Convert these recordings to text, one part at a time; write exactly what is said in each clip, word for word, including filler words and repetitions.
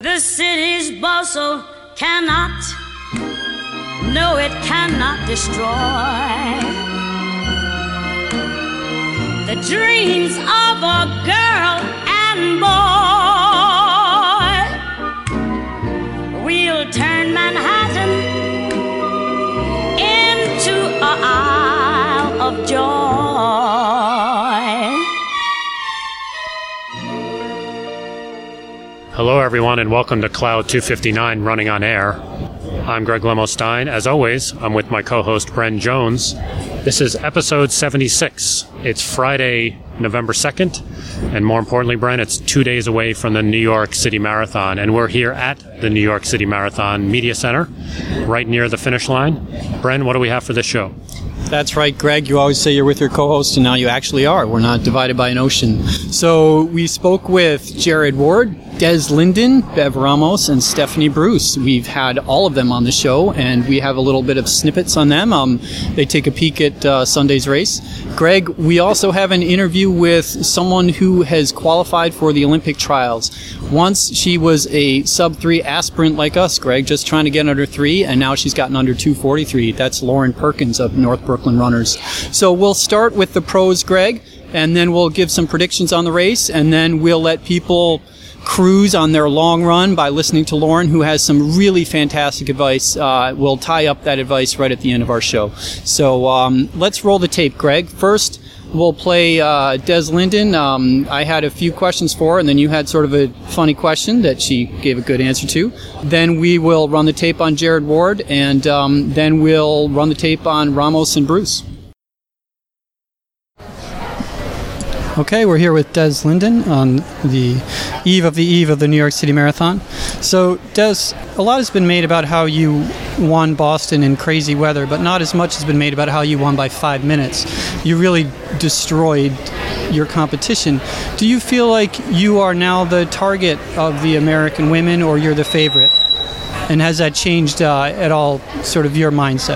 The city's bustle cannot, no, it cannot destroy the dreams of a girl and boy. We'll turn Manhattan into an isle of joy. Hello, everyone, and welcome to Cloud two fifty-nine Running on Air. I'm Greg Lemo-Stein. As always, I'm with my co-host, Bren Jones. This is episode seventy-six. It's Friday, November second, and more importantly, Bren, it's two days away from the New York City Marathon, and we're here at the New York City Marathon Media Center, right near the finish line. Bren, what do we have for this show? That's right, Greg. You always say you're with your co-host, and now you actually are. We're not divided by an ocean. So we spoke with Jared Ward, Des Linden, Bev Ramos, and Stephanie Bruce. We've had all of them on the show, and we have a little bit of snippets on them. Um, they take a peek at uh, Sunday's race. Greg, we also have an interview with someone who has qualified for the Olympic trials. Once she was a sub three aspirant like us, Greg, just trying to get under three, and now she's gotten under two forty-three. That's Lauren Perkins of North Brooklyn Runners. So we'll start with the pros, Greg, and then we'll give some predictions on the race, and then we'll let people cruise on their long run by listening to Lauren, who has some really fantastic advice. Uh, we'll tie up that advice right at the end of our show. So um, let's roll the tape, Greg. First, we'll play uh, Des Linden. Um, I had a few questions for her, and then you had sort of a funny question that she gave a good answer to. Then we will run the tape on Jared Ward, and um, then we'll run the tape on Ramos and Bruce. Okay, we're here with Des Linden on the eve of the eve of the New York City Marathon. So, Des, a lot has been made about how you won Boston in crazy weather, but not as much has been made about how you won by five minutes. You really destroyed your competition. Do you feel like you are now the target of the American women, or you're the favorite? And has that changed uh, at all, sort of your mindset?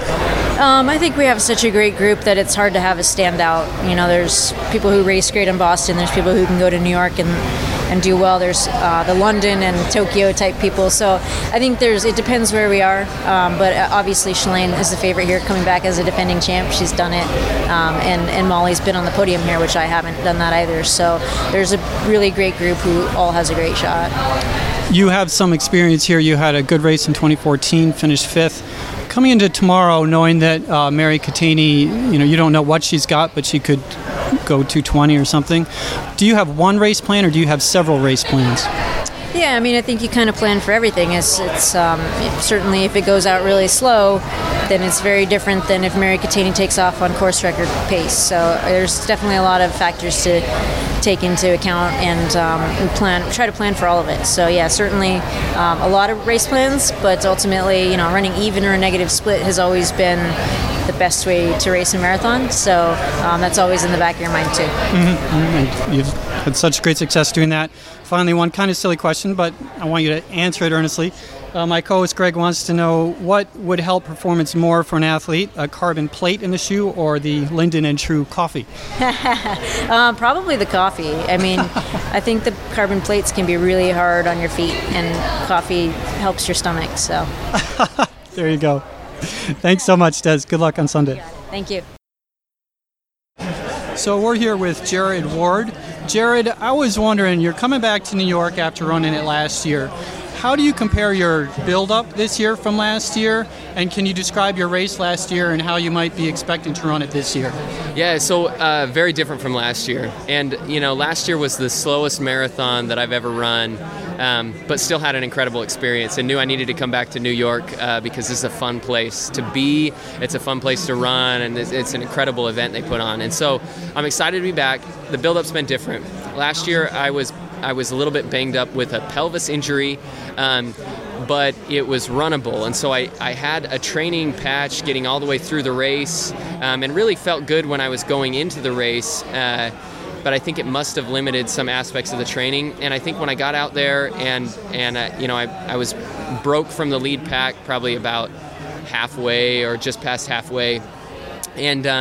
Um, I think we have such a great group that it's hard to have a standout. You know, there's people who race great in Boston. There's people who can go to New York and, and do well. There's uh, the London and Tokyo type people. So I think there's it depends where we are. Um, but obviously Shalane is the favorite here, coming back as a defending champ. She's done it. Um, and, and Molly's been on the podium here, which I haven't done that either. So there's a really great group who all has a great shot. You have some experience here. You had a good race in twenty fourteen, finished fifth. Coming into tomorrow, knowing that uh, Mary Keitany, you know, you don't know what she's got, but she could go two twenty or something. Do you have one race plan, or do you have several race plans? Yeah, I mean, I think you kind of plan for everything. It's, it's um, it, certainly if it goes out really slow, then it's very different than if Mary Keitany takes off on course record pace. So there's definitely a lot of factors to take into account, and um, we plan try to plan for all of it. So yeah, certainly um, a lot of race plans, but ultimately, you know, running even or a negative split has always been the best way to race a marathon. So um, that's always in the back of your mind too. Mm-hmm. And you've had such great success doing that. Finally, one kind of silly question, but I want you to answer it earnestly. Uh, my co-host Greg wants to know, what would help performance more for an athlete, a carbon plate in the shoe or the Linden and True coffee? uh, probably the coffee. I mean, I think the carbon plates can be really hard on your feet, and coffee helps your stomach. So there you go. Thanks so much, Des. Good luck on Sunday. Thank you. So we're here with Jared Ward. Jared, I was wondering, you're coming back to New York after running it last year. How do you compare your build-up this year from last year? And can you describe your race last year and how you might be expecting to run it this year? Yeah, so uh, very different from last year. And, you know, last year was the slowest marathon that I've ever run, um, but still had an incredible experience and knew I needed to come back to New York uh, because this is a fun place to be. It's a fun place to run, and it's, it's an incredible event they put on. And so I'm excited to be back. The build-up's been different. Last year, I was I was a little bit banged up with a pelvis injury, um, but it was runnable. And so I, I had a training patch getting all the way through the race, um, and really felt good when I was going into the race. Uh, but I think it must have limited some aspects of the training. And I think when I got out there and, and uh, you know, I, I was broke from the lead pack probably about halfway or just past halfway. And um,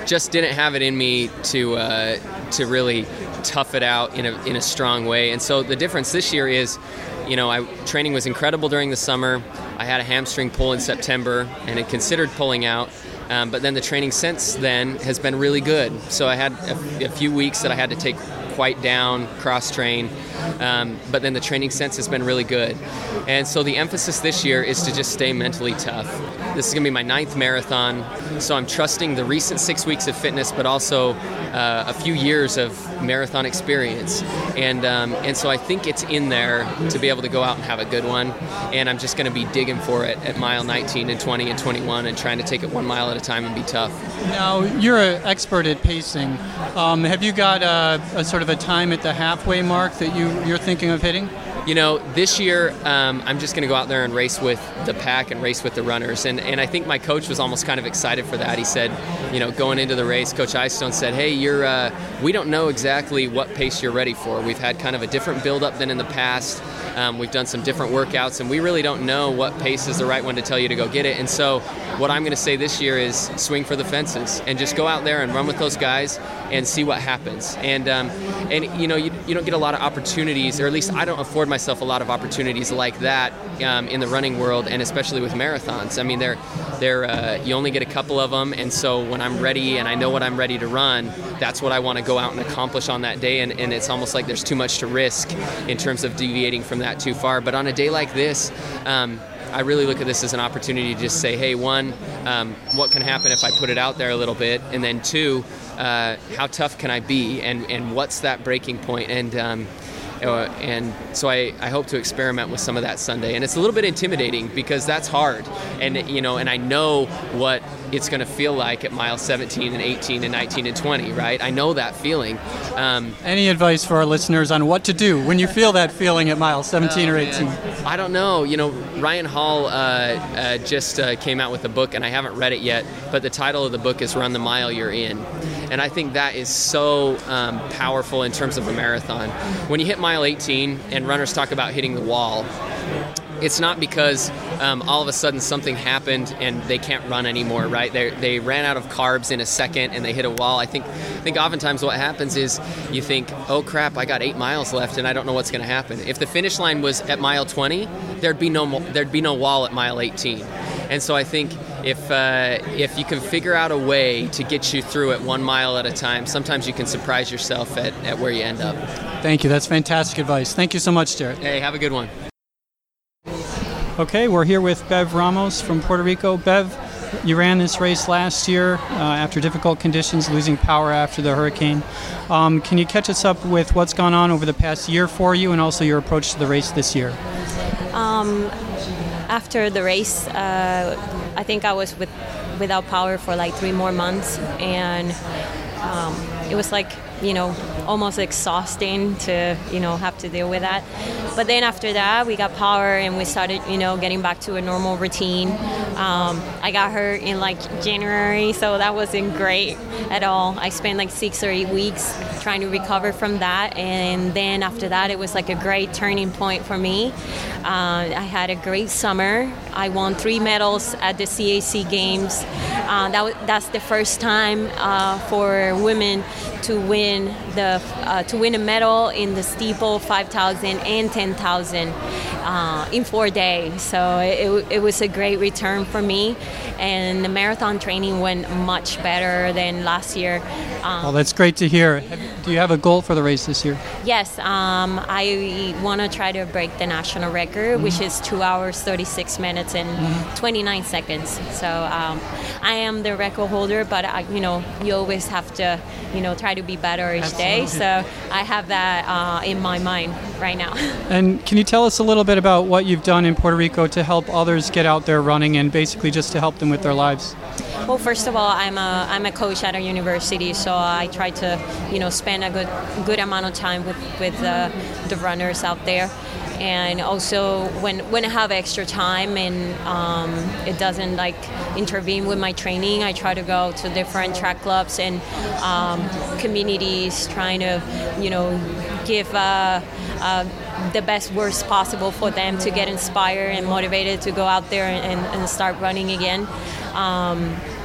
just didn't have it in me to uh, to really tough it out in a in a strong way. And so the difference this year is, you know, I training was incredible during the summer. I had a hamstring pull in September and had considered pulling out. Um, but then the training since then has been really good. So I had a, a few weeks that I had to take quite down, cross-train, um, but then the training since has been really good. And so the emphasis this year is to just stay mentally tough. This is going to be my ninth marathon, so I'm trusting the recent six weeks of fitness, but also uh, a few years of marathon experience. And um, and so I think it's in there to be able to go out and have a good one. And I'm just going to be digging for it at mile nineteen and twenty and twenty-one and trying to take it one mile at a time and be tough. Now, you're an expert at pacing. Um, have you got a, a sort of a time at the halfway mark that you, you're thinking of hitting? You know, this year um, I'm just going to go out there and race with the pack and race with the runners. And, and I think my coach was almost kind of excited for that. He said, you know, going into the race, Coach Eyestone said, hey, you're, uh, we don't know exactly what pace you're ready for. We've had kind of a different build-up than in the past. Um, we've done some different workouts, and we really don't know what pace is the right one to tell you to go get it. And so what I'm going to say this year is swing for the fences and just go out there and run with those guys and see what happens. And, um, and you know, you, you don't get a lot of opportunities, or at least I don't afford myself a lot of opportunities like that um, in the running world, and especially with marathons. I mean, they're, they're, uh, you only get a couple of them, and so when I'm ready and I know what I'm ready to run, that's what I want to go out and accomplish on that day, and, and it's almost like there's too much to risk in terms of deviating from that too far. But on a day like this, um, I really look at this as an opportunity to just say, hey, one, um, what can happen if I put it out there a little bit? And then two, uh, how tough can I be? And, and what's that breaking point? And um, uh, and so I, I hope to experiment with some of that Sunday. And it's a little bit intimidating because that's hard. And, you know, and I know what it's going to feel like at mile seventeen and eighteen and nineteen and twenty, right? I know that feeling. Um, Any advice for our listeners on what to do when you feel that feeling at mile seventeen oh, or eighteen? Man. I don't know. You know, Ryan Hall uh, uh, just uh, came out with a book, and I haven't read it yet, but the title of the book is Run the Mile You're In. And I think that is so um, powerful in terms of a marathon. When you hit mile eighteen and runners talk about hitting the wall, it's not because um, all of a sudden something happened and they can't run anymore, right? They they ran out of carbs in a second and they hit a wall. I think I think oftentimes what happens is you think, oh crap, I got eight miles left and I don't know what's going to happen. If the finish line was at mile twenty, there'd be no there'd be no wall at mile eighteen. And so I think if uh, if you can figure out a way to get you through it one mile at a time, sometimes you can surprise yourself at, at where you end up. Thank you. That's fantastic advice. Thank you so much, Jared. Hey, have a good one. Okay, we're here with Bev Ramos from Puerto Rico. Bev, you ran this race last year uh, after difficult conditions, losing power after the hurricane. Um, can you catch us up with what's gone on over the past year for you and also your approach to the race this year? Um, after the race, uh, I think I was with, without power for like three more months, and um, it was like, you know, almost exhausting to, you know, have to deal with that. But then after that, we got power and we started, you know, getting back to a normal routine. Um, I got hurt in like January, so that wasn't great at all. I spent like six or eight weeks trying to recover from that. And then after that, it was like a great turning point for me. Uh, I had a great summer. I won three medals at the C A C Games. Uh, that was, that's the first time uh, for women to win the uh, to win a medal in the steeple, five thousand and ten thousand uh, in four days. So it, it was a great return for me, and the marathon training went much better than last year. Um, well, that's great to hear. Do you have a goal for the race this year? Yes, um, I want to try to break the national record, mm-hmm. which is two hours, thirty-six minutes, and mm-hmm. twenty-nine seconds. So um, I am the record holder, but I, you know, you always have to, you know, try to be better each Absolutely. day. So I have that uh, in my mind right now. And can you tell us a little bit about what you've done in Puerto Rico to help others get out there running and basically just to help them with their lives? Well, first of all, I'm a I'm a coach at a university, so I try to, you know, spend a good good amount of time with with uh, the runners out there. And also, when when I have extra time and um, it doesn't like intervene with my training, I try to go to different track clubs and um, communities, trying to, you know, give uh, uh, the best words possible for them to get inspired and motivated to go out there and, and start running again. Um,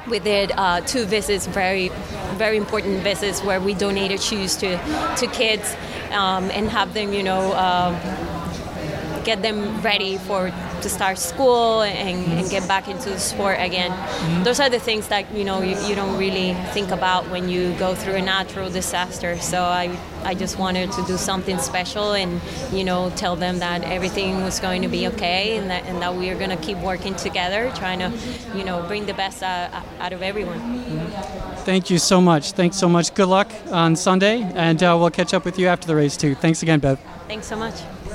we did uh, two visits, very, very important visits, where we donated shoes to to kids um, and have them, you know, uh, get them ready for to start school and, and get back into the sport again. Mm-hmm. Those are the things that, you know, you, you don't really think about when you go through a natural disaster. So I I just wanted to do something special and, you know, tell them that everything was going to be okay and that and that we are going to keep working together, trying to, you know, bring the best out, out of everyone. Mm-hmm. Thank you so much. Thanks so much. Good luck on Sunday, and uh, we'll catch up with you after the race too. Thanks again, Bev. Thanks so much.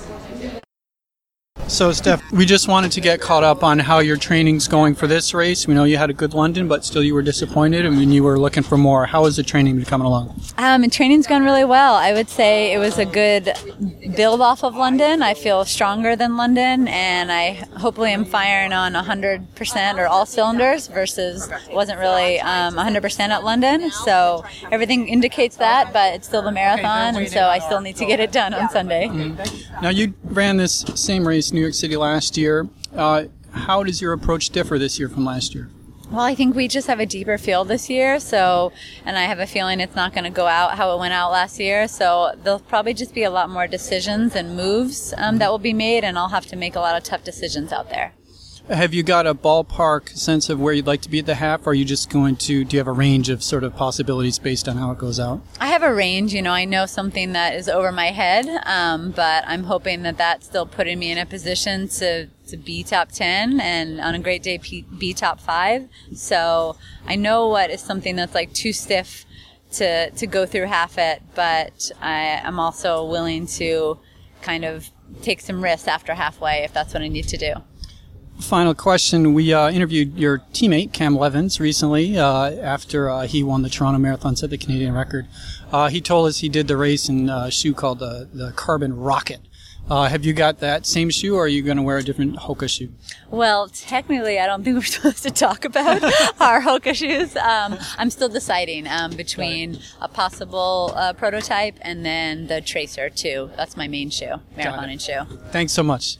So, Steph, we just wanted to get caught up on how your training's going for this race. We know you had a good London, but still you were disappointed. I mean, you were looking for more. How has the training been coming along? Um, training's gone really well. I would say it was a good build off of London. I feel stronger than London, and I hopefully am firing on one hundred percent or all cylinders versus wasn't really um, one hundred percent at London. So everything indicates that, but it's still the marathon, and so I still need to get it done on Sunday. Mm-hmm. Now, you ran this same race New York City last year. Uh, how does your approach differ this year from last year? Well, I think we just have a deeper field this year, so, and I have a feeling it's not going to go out how it went out last year, so there'll probably just be a lot more decisions and moves um, that will be made, and I'll have to make a lot of tough decisions out there. Have you got a ballpark sense of where you'd like to be at the half, or are you just going to, do you have a range of sort of possibilities based on how it goes out? I have a range, you know, I know something that is over my head, um, but I'm hoping that that's still putting me in a position to, to be top ten and on a great day be top five. So I know what is something that's like too stiff to, to go through half it, but I, I'm also willing to kind of take some risks after halfway if that's what I need to do. Final question. We uh, interviewed your teammate, Cam Levins, recently uh, after uh, he won the Toronto Marathon, set the Canadian record. Uh, he told us he did the race in a shoe called the, the Carbon Rocket. Uh, have you got that same shoe, or are you going to wear a different Hoka shoe? Well, technically, I don't think we're supposed to talk about our Hoka shoes. Um, I'm still deciding um, between a possible uh, prototype and then the Tracer, too. That's my main shoe, marathoning shoe. Thanks so much.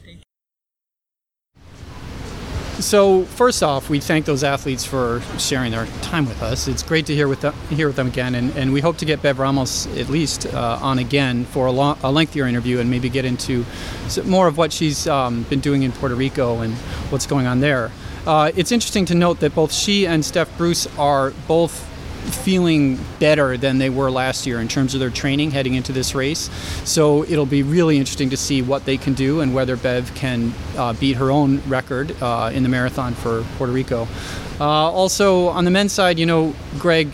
So first off, we thank those athletes for sharing their time with us. It's great to hear with them, hear with them again, and, and we hope to get Bev Ramos at least uh, on again for a, long, a lengthier interview and maybe get into more of what she's um, been doing in Puerto Rico and what's going on there. Uh, it's interesting to note that both she and Steph Bruce are both feeling better than they were last year in terms of their training heading into this race. So it'll be really interesting to see what they can do and whether Bev can uh, beat her own record uh, in the marathon for Puerto Rico. Uh, also, on the men's side, you know, Greg,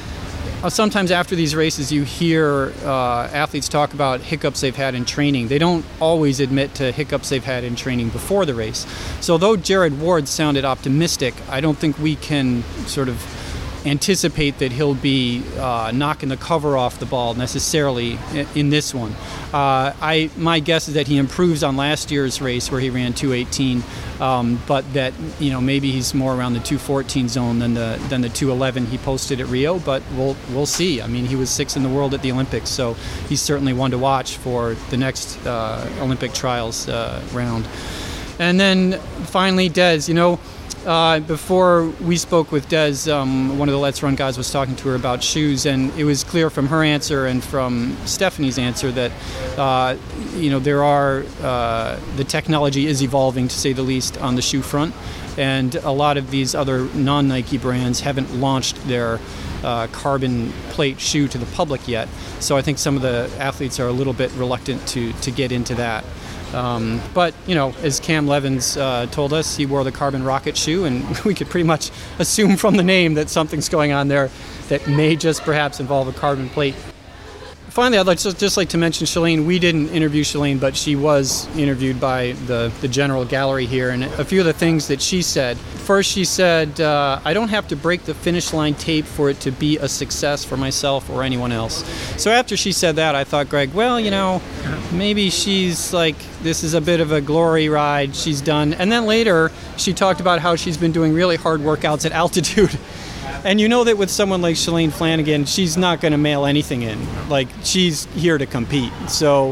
uh, sometimes after these races you hear uh, athletes talk about hiccups they've had in training. They don't always admit to hiccups they've had in training before the race. So though Jared Ward sounded optimistic, I don't think we can sort of anticipate that he'll be uh, knocking the cover off the ball necessarily in, in this one. Uh, I my guess is that he improves on last year's race where he ran two eighteen, um, but that you know maybe he's more around the two fourteen zone than the than the two eleven he posted at Rio. But we'll we'll see. I mean, he was sixth in the world at the Olympics, so he's certainly one to watch for the next uh, Olympic trials uh, round. And then finally, Des, you know. Uh, before we spoke with Des, um, one of the Let's Run guys was talking to her about shoes, and it was clear from her answer and from Stephanie's answer that, uh, you know, there are, uh, the technology is evolving, to say the least, on the shoe front, and a lot of these other non-Nike brands haven't launched their uh, carbon plate shoe to the public yet, so I think some of the athletes are a little bit reluctant to, to get into that. Um, but, you know, as Cam Levins uh, told us, he wore the Carbon Rocket shoe, and we could pretty much assume from the name that something's going on there that may just perhaps involve a carbon plate. Finally, I'd like to, just like to mention Shalane. We didn't interview Shalane, but she was interviewed by the, the general gallery here, and a few of the things that she said. First, she said, uh, I don't have to break the finish line tape for it to be a success for myself or anyone else. So after she said that, I thought, Greg, well, you know, maybe she's like, this is a bit of a glory ride she's done. And then later, she talked about how she's been doing really hard workouts at altitude. And you know that with someone like Shalane Flanagan, she's not going to mail anything in. Like, she's here to compete. So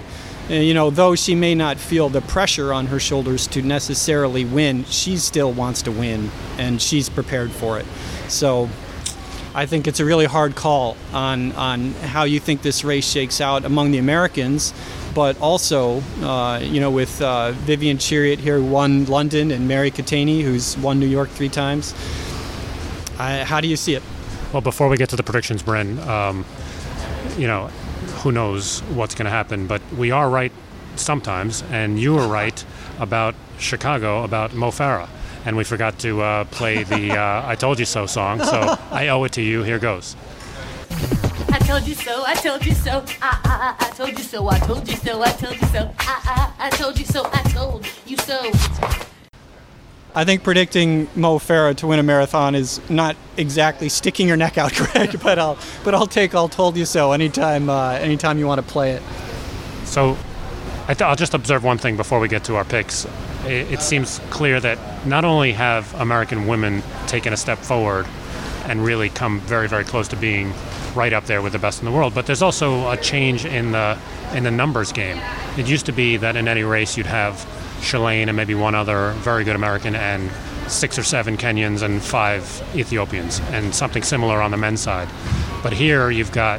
uh, you know, though she may not feel the pressure on her shoulders to necessarily win, she still wants to win, and she's prepared for it. So I think it's a really hard call on, on how you think this race shakes out among the Americans, but also, uh, you know, with uh, Vivian Chariot here, who won London, and Mary Keitany, who's won New York three times. I, how do you see it? Well, before we get to the predictions, Bren, um, you know, who knows what's going to happen, but we are right sometimes, and you were right about Chicago, about Mo Farah. And we forgot to uh, play the uh, I Told You So song, so I owe it to you. Here goes. I told you so, I told you so, I, I, I, I told you so, I told you so, I told you so, I, I, I told you so, I told you so. I think predicting Mo Farah to win a marathon is not exactly sticking your neck out, Greg, but I'll but I'll take I'll told you so anytime uh, anytime you want to play it. So I th- I'll just observe one thing before we get to our picks. It, it seems clear that not only have American women taken a step forward and really come very, very close to being right up there with the best in the world, but there's also a change in the in the numbers game. It used to be that in any race you'd have Shalane and maybe one other very good American and six or seven Kenyans and five Ethiopians, and something similar on the men's side. But here you've got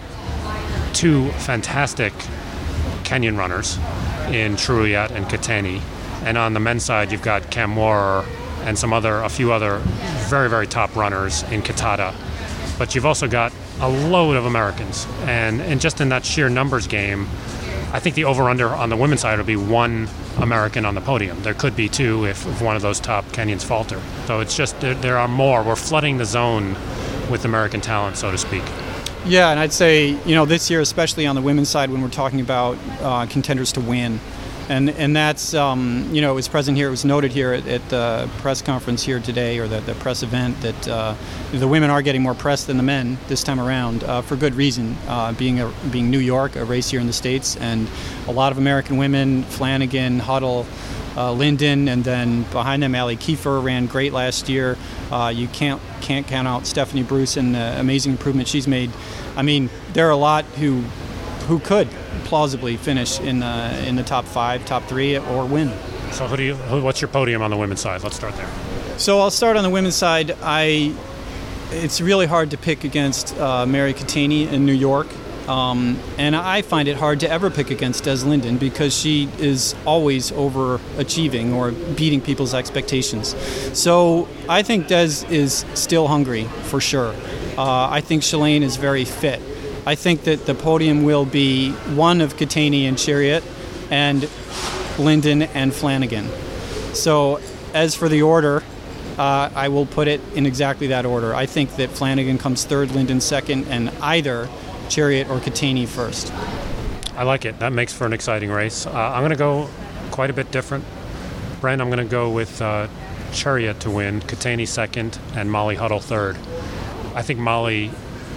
two fantastic Kenyan runners in Cheruiyot and Keitany, and on the men's side you've got Cam Warrer and some other, a few other very, very top runners in Kitata. But you've also got a load of Americans, and, and just in that sheer numbers game, I think the over-under on the women's side will be one American on the podium. There could be two if, if one of those top Kenyans falter. So it's just, there, there are more. We're flooding the zone with American talent, so to speak. Yeah, and I'd say, you know, this year, especially on the women's side, when we're talking about uh, contenders to win, and and that's, um, you know, it was present here, it was noted here at, at the press conference here today, or the, the press event, that uh, the women are getting more press than the men this time around, uh, for good reason, uh, being a, being New York, a race here in the States, and a lot of American women, Flanagan, Huddle, uh, Linden, and then behind them, Allie Kiefer ran great last year. Uh, you can't can't count out Stephanie Bruce and the amazing improvement she's made. I mean, there are a lot who who could plausibly finish in the in the top five, top three, or win. So who do you? Who, what's your podium on the women's side? Let's start there. So I'll start on the women's side. I it's really hard to pick against uh, Mary Keitany in New York, um, and I find it hard to ever pick against Des Linden because she is always overachieving or beating people's expectations. So I think Des is still hungry for sure. Uh, I think Shalane is very fit. I think that the podium will be one of Keitany and Chariot, and Linden and Flanagan. So as for the order, uh, I will put it in exactly that order. I think that Flanagan comes third, Linden second, and either Chariot or Keitany first. I like it. That makes for an exciting race. Uh, I'm going to go quite a bit different. Brent, I'm going to go with uh, Chariot to win, Keitany second, and Molly Huddle third. I think Molly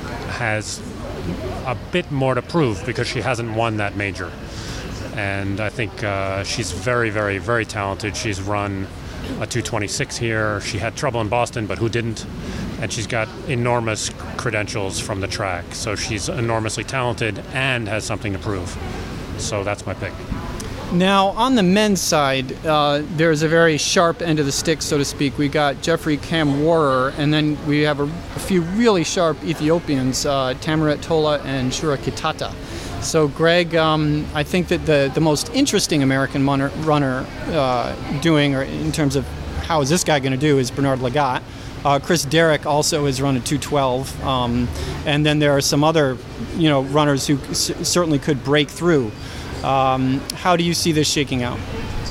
has a bit more to prove because she hasn't won that major. And I think uh, she's very, very, very talented. She's run a two twenty-six here. She had trouble in Boston, but who didn't? And she's got enormous credentials from the track. So she's enormously talented and has something to prove. So that's my pick. Now, on the men's side, uh, there's a very sharp end of the stick, so to speak. We got Jeffrey Cam Warrer, and then we have a, a few really sharp Ethiopians, uh, Tamaret Tola and Shura Kitata. So, Greg, um, I think that the, the most interesting American runner, runner uh, doing, or in terms of how is this guy going to do, is Bernard Lagat. Uh, Chris Derrick also has run a two twelve, um, and then there are some other, you know, runners who c- certainly could break through. Um, how do you see this shaking out?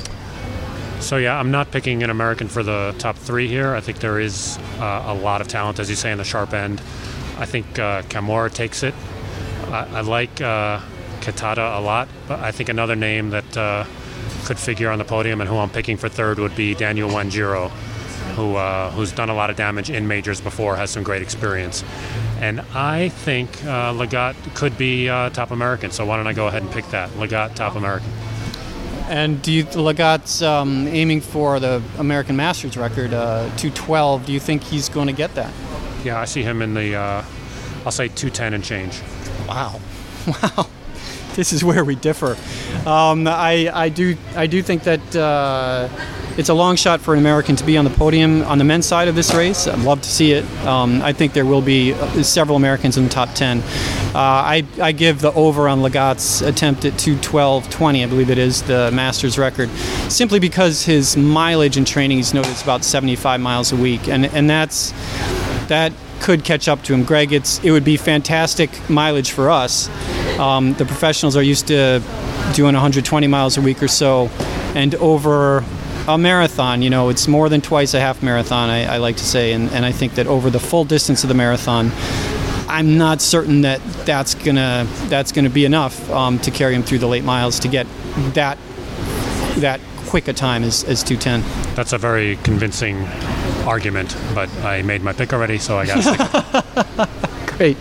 So yeah, I'm not picking an American for the top three here. I think there is uh, a lot of talent, as you say, in the sharp end. I think uh, Kamora takes it. I, I like uh, Kitata a lot, but I think another name that uh, could figure on the podium and who I'm picking for third would be Daniel Wanjiro, who uh, who's done a lot of damage in majors before, has some great experience. And I think uh, Lagat could be uh, top American, so why don't I go ahead and pick that? Lagat, top American. And do you, Lagat's um, aiming for the American Masters record, uh, two twelve. Do you think he's going to get that? Yeah, I see him in the, uh, I'll say two ten and change. Wow. Wow. this is where we differ. Um, I, I do I do think that uh, it's a long shot for an American to be on the podium on the men's side of this race. I'd love to see it. Um, I think there will be several Americans in the top ten. Uh, I, I give the over on Legat's attempt at two twelve twenty, I believe it is, the Masters record, simply because his mileage in training, he's noted, it's about seventy-five miles a week, and and that's that could catch up to him. Greg, it's it would be fantastic mileage for us. Um, the professionals are used to doing one hundred twenty miles a week or so, and over a marathon, you know, it's more than twice a half marathon, I, I like to say, and, and I think that over the full distance of the marathon, I'm not certain that that's gonna that's gonna be enough um, to carry him through the late miles to get that that quick a time as, as two ten. That's a very convincing argument, but I made my pick already, so I got to stick with it. Great.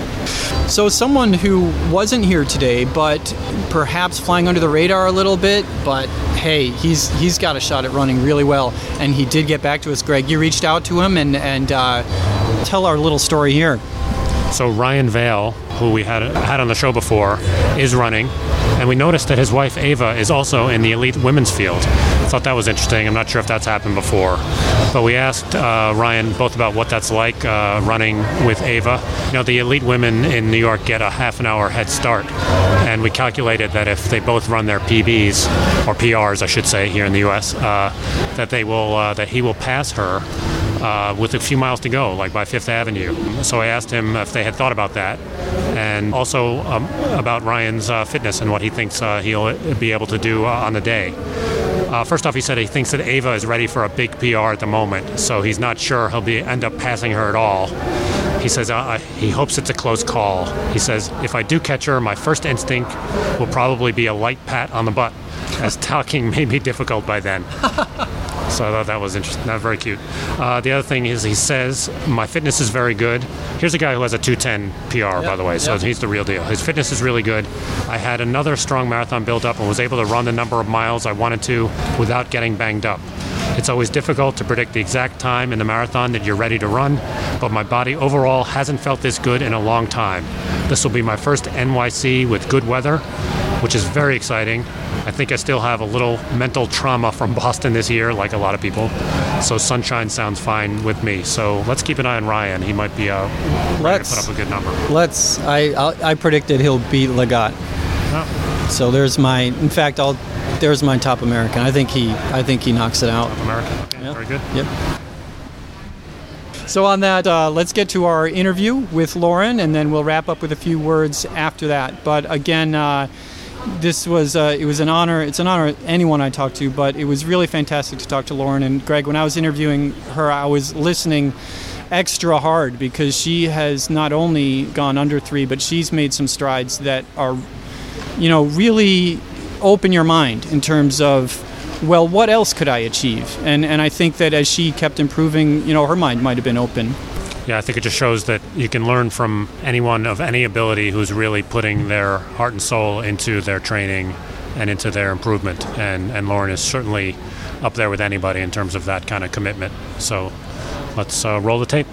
So someone who wasn't here today, but perhaps flying under the radar a little bit, but hey, he's he's got a shot at running really well, and he did get back to us. Greg, you reached out to him, and, and uh, tell our little story here. So Ryan Vail, who we had had on the show before, is running, and we noticed that his wife Ava is also in the elite women's field. I thought that was interesting. I'm not sure if that's happened before, but we asked uh, Ryan both about what that's like uh, running with Ava. You know, the elite women in New York get a half an hour head start, and we calculated that if they both run their P Bs, or P Rs, I should say, here in the U S, uh, that they will uh, that he will pass her Uh, with a few miles to go, like by Fifth Avenue. So I asked him if they had thought about that, and also um, about Ryan's uh, fitness and what he thinks uh, he'll be able to do uh, on the day. Uh, first off, he said he thinks that Ava is ready for a big P R at the moment, so he's not sure he'll be end up passing her at all. He says uh, he hopes it's a close call. He says, if I do catch her, my first instinct will probably be a light pat on the butt, as talking may be difficult by then. So I thought that was interesting. Not very cute. Uh, the other thing is, he says, my fitness is very good. Here's a guy who has a two ten P R, yep, by the way, so yep. He's the real deal. His fitness is really good. I had another strong marathon built up and was able to run the number of miles I wanted to without getting banged up. It's always difficult to predict the exact time in the marathon that you're ready to run, but my body overall hasn't felt this good in a long time. This will be my first N Y C with good weather, which is very exciting. I think I still have a little mental trauma from Boston this year, like a lot of people. So sunshine sounds fine with me. So let's keep an eye on Ryan. He might be uh, ready to put up a good number. Let's. I I'll, I predicted he'll beat Legat. Oh. So there's my. In fact, I'll. There's my top American. I think he. I think he knocks it out. Top American. Okay, yep. Very good. Yep. So on that, uh, let's get to our interview with Lauren, and then we'll wrap up with a few words after that. But again. Uh, This was uh, it was an honor. It's an honor anyone I talk to, but it was really fantastic to talk to Lauren. And Greg, when I was interviewing her, I was listening extra hard because she has not only gone under three, but she's made some strides that are, you know, really open your mind in terms of, well, what else could I achieve? And and I think that as she kept improving, you know, her mind might have been open. Yeah, I think it just shows that you can learn from anyone of any ability who's really putting their heart and soul into their training and into their improvement. And, and Lauren is certainly up there with anybody in terms of that kind of commitment. So let's uh, roll the tape.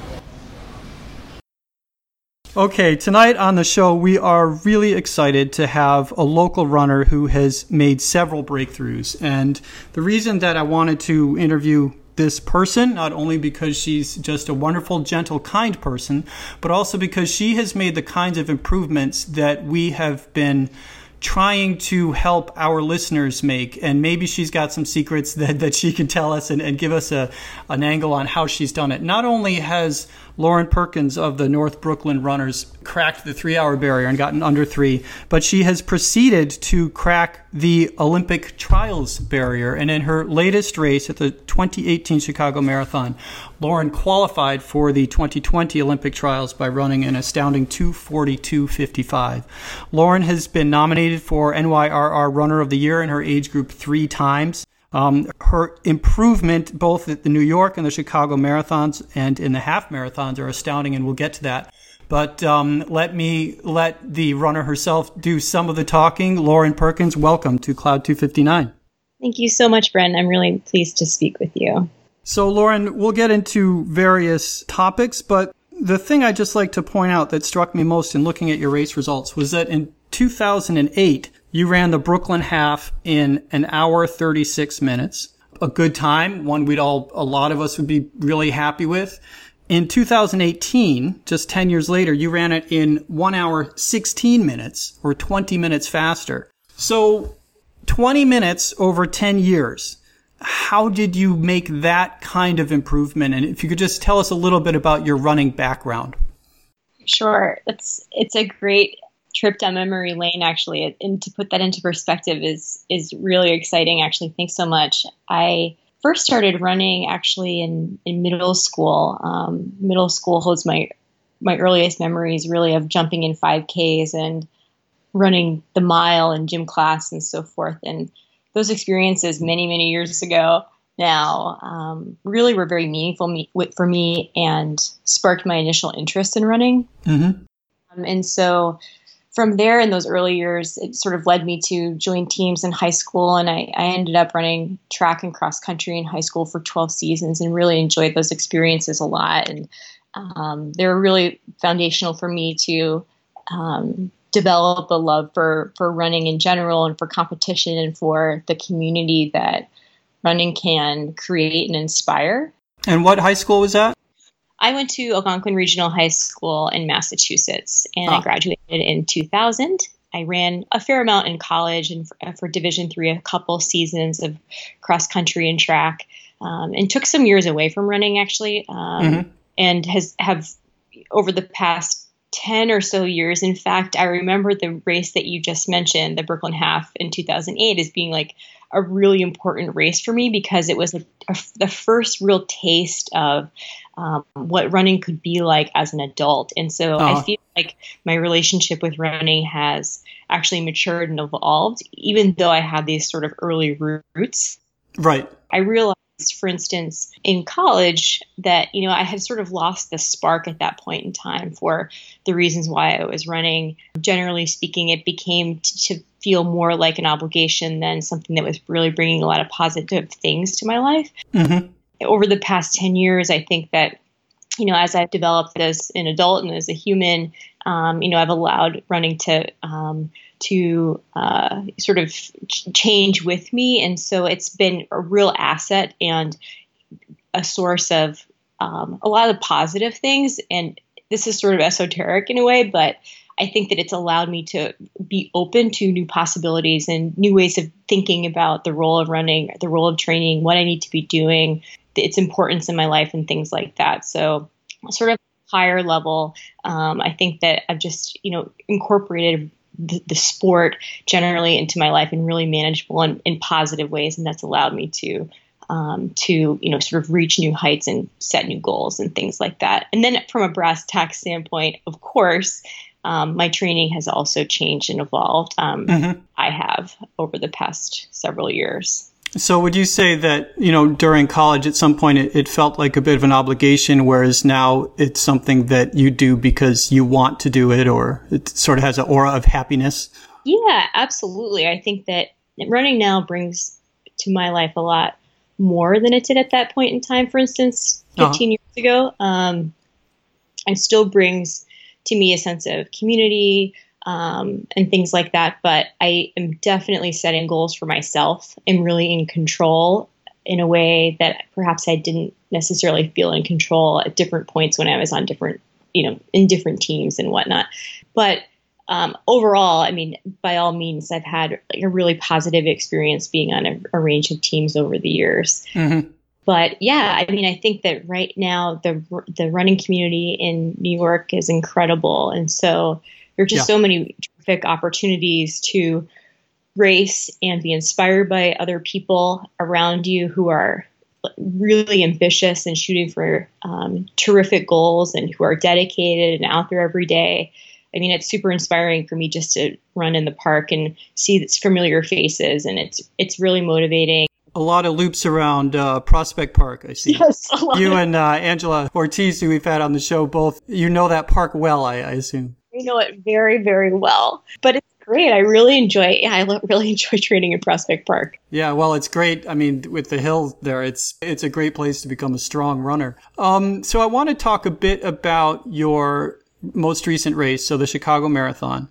Okay, tonight on the show, we are really excited to have a local runner who has made several breakthroughs. And the reason that I wanted to interview this person, not only because she's just a wonderful, gentle, kind person, but also because she has made the kinds of improvements that we have been trying to help our listeners make. And maybe she's got some secrets that, that she can tell us and, and give us a an angle on how she's done it. Not only has Lauren Perkins of the North Brooklyn Runners cracked the three-hour barrier and gotten under three, but she has proceeded to crack the Olympic trials barrier. And in her latest race at the twenty eighteen Chicago Marathon, Lauren qualified for the twenty twenty Olympic trials by running an astounding two forty-two fifty-five. Lauren has been nominated for N Y R R Runner of the Year in her age group three times. Um, her improvement both at the New York and the Chicago marathons and in the half marathons are astounding, and we'll get to that. But um, let me let the runner herself do some of the talking. Lauren Perkins, welcome to Cloud two fifty-nine. Thank you so much, Bren. I'm really pleased to speak with you. So, Lauren, we'll get into various topics, but the thing I'd just like to point out that struck me most in looking at your race results was that in two thousand eight, you ran the Brooklyn Half in an hour, thirty-six minutes. A good time, one we'd all, a lot of us would be really happy with. In two thousand eighteen, just ten years later, you ran it in one hour, sixteen minutes, or twenty minutes faster. So twenty minutes over ten years. How did you make that kind of improvement? And if you could just tell us a little bit about your running background. Sure. It's, it's a great trip down memory lane, actually. And to put that into perspective is, is really exciting, actually. Thanks so much. I first started running actually in, in middle school. Um, middle school holds my, my earliest memories really of jumping in five Ks and running the mile in gym class and so forth. And those experiences many, many years ago now um, really were very meaningful me, for me and sparked my initial interest in running. Mm-hmm. Um, and so from there in those early years, it sort of led me to join teams in high school. And I, I ended up running track and cross country in high school for twelve seasons and really enjoyed those experiences a lot. And um, they were really foundational for me to um, develop a love for, for running in general and for competition and for the community that running can create and inspire. And what high school was that? I went to Algonquin Regional High School in Massachusetts, and oh. I graduated in two thousand. I ran a fair amount in college and for, for Division three, a couple seasons of cross country and track, um, and took some years away from running actually, um, mm-hmm. and has have over the past ten or so years. In fact, I remember the race that you just mentioned, the Brooklyn Half in two thousand eight, as being like a really important race for me because it was a, a, the first real taste of um, what running could be like as an adult. And so uh-huh. I feel like my relationship with running has actually matured and evolved, even though I had these sort of early roots. Right. I realized, for instance, in college that, you know, I had sort of lost the spark at that point in time for the reasons why I was running. Generally speaking, it became t- to feel more like an obligation than something that was really bringing a lot of positive things to my life. Mm-hmm. Over the past ten years, I think that, you know, as I've developed as an adult and as a human, um, you know, I've allowed running to um, to uh, sort of ch- change with me. And so it's been a real asset and a source of um, a lot of positive things. And this is sort of esoteric in a way, but I think that it's allowed me to be open to new possibilities and new ways of thinking about the role of running, the role of training, what I need to be doing, its importance in my life and things like that. So sort of higher level, um, I think that I've just, you know, incorporated the, the sport generally into my life in really manageable and in positive ways. And that's allowed me to, um, to, you know, sort of reach new heights and set new goals and things like that. And then from a brass tacks standpoint, of course, um, my training has also changed and evolved. Um, mm-hmm. I have over the past several years. So would you say that, you know, during college at some point it, it felt like a bit of an obligation, whereas now it's something that you do because you want to do it, or it sort of has an aura of happiness? Yeah, absolutely. I think that running now brings to my life a lot more than it did at that point in time. For instance, fifteen uh-huh. years ago, um, it still brings to me a sense of community, Um, and things like that. But I am definitely setting goals for myself and really in control in a way that perhaps I didn't necessarily feel in control at different points when I was on different, you know, in different teams and whatnot. But um, overall, I mean, by all means, I've had like a really positive experience being on a, a range of teams over the years. Mm-hmm. But yeah, I mean, I think that right now the the running community in New York is incredible. And so there are just yeah. so many terrific opportunities to race and be inspired by other people around you who are really ambitious and shooting for um, terrific goals and who are dedicated and out there every day. I mean, it's super inspiring for me just to run in the park and see these familiar faces, and it's it's really motivating. A lot of loops around uh, Prospect Park, I see. Yes, you and uh, Angela Ortiz, who we've had on the show, both, you know that park well, I, I assume. I know it very, very well, but it's great. I really enjoy, yeah, I lo- really enjoy training in Prospect Park. Yeah, well, it's great. I mean, with the hill there, it's it's a great place to become a strong runner. Um, so I want to talk a bit about your most recent race, so the Chicago Marathon.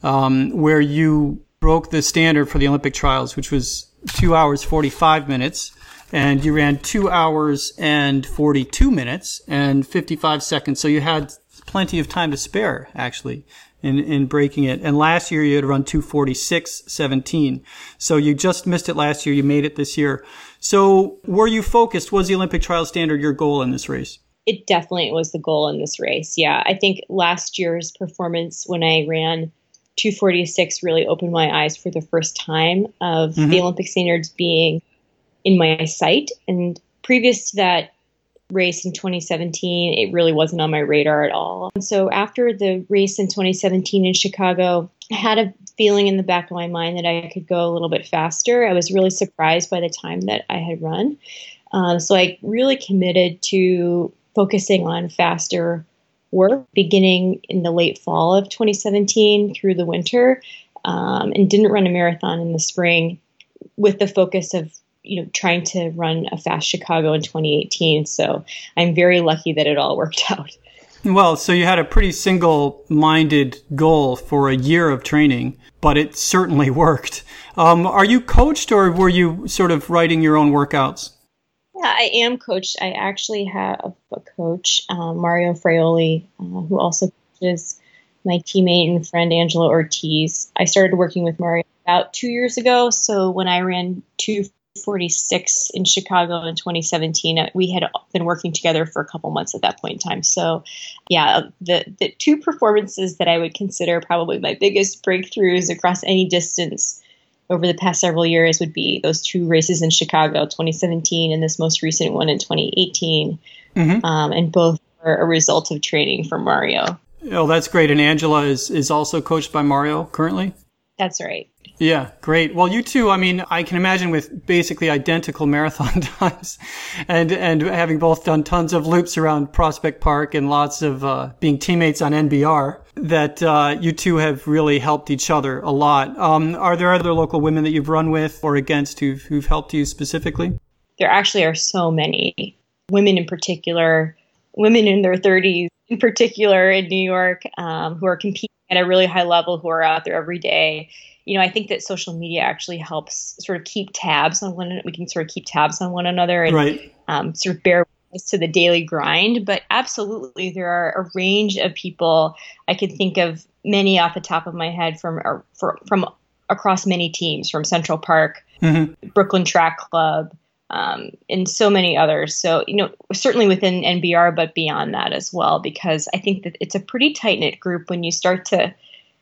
um, where you broke the standard for the Olympic trials, which was two hours, forty-five minutes. And you ran two hours and forty-two minutes and fifty-five seconds. So you had plenty of time to spare, actually, in, in breaking it. And last year you had run two forty-six seventeen. So you just missed it last year. You made it this year. So were you focused? Was the Olympic trial standard your goal in this race? It definitely was the goal in this race. Yeah. I think last year's performance when I ran two forty-six really opened my eyes for the first time of mm-hmm. the Olympic standards being in my sight. And previous to that race in twenty seventeen, it really wasn't on my radar at all. And so after the race in twenty seventeen in Chicago, I had a feeling in the back of my mind that I could go a little bit faster. I was really surprised by the time that I had run. Um, so I really committed to focusing on faster work beginning in the late fall of twenty seventeen through the winter, um, and didn't run a marathon in the spring with the focus of you know, trying to run a fast Chicago in twenty eighteen. So I'm very lucky that it all worked out. Well, so you had a pretty single-minded goal for a year of training, but it certainly worked. Um, are you coached or were you sort of writing your own workouts? Yeah, I am coached. I actually have a coach, um, Mario Fraioli, uh, who also coaches my teammate and friend, Angela Ortiz. I started working with Mario about two years ago. So when I ran two forty-six in Chicago in twenty seventeen, we had been working together for a couple months at that point in time. So yeah, the, the two performances that I would consider probably my biggest breakthroughs across any distance over the past several years would be those two races in Chicago, twenty seventeen, and this most recent one in twenty eighteen. Mm-hmm. Um, and both are a result of training from Mario. Oh, that's great. And Angela is, is also coached by Mario currently? That's right. Yeah, great. Well, you two, I mean, I can imagine with basically identical marathon times and and having both done tons of loops around Prospect Park and lots of uh, being teammates on N B R, that uh, you two have really helped each other a lot. Um, are there other local women that you've run with or against who've, who've helped you specifically? There actually are so many women in particular, women in their thirties in particular in New York, um, who are competing at a really high level, who are out there every day. You know, I think that social media actually helps sort of keep tabs on one. We can sort of keep tabs on one another and right. um, sort of bear witness to the daily grind. But absolutely, there are a range of people. I can think of many off the top of my head from uh, for, from across many teams, from Central Park, mm-hmm. Brooklyn Track Club, um, and so many others. So, you know, certainly within N B R, but beyond that as well, because I think that it's a pretty tight knit group when you start to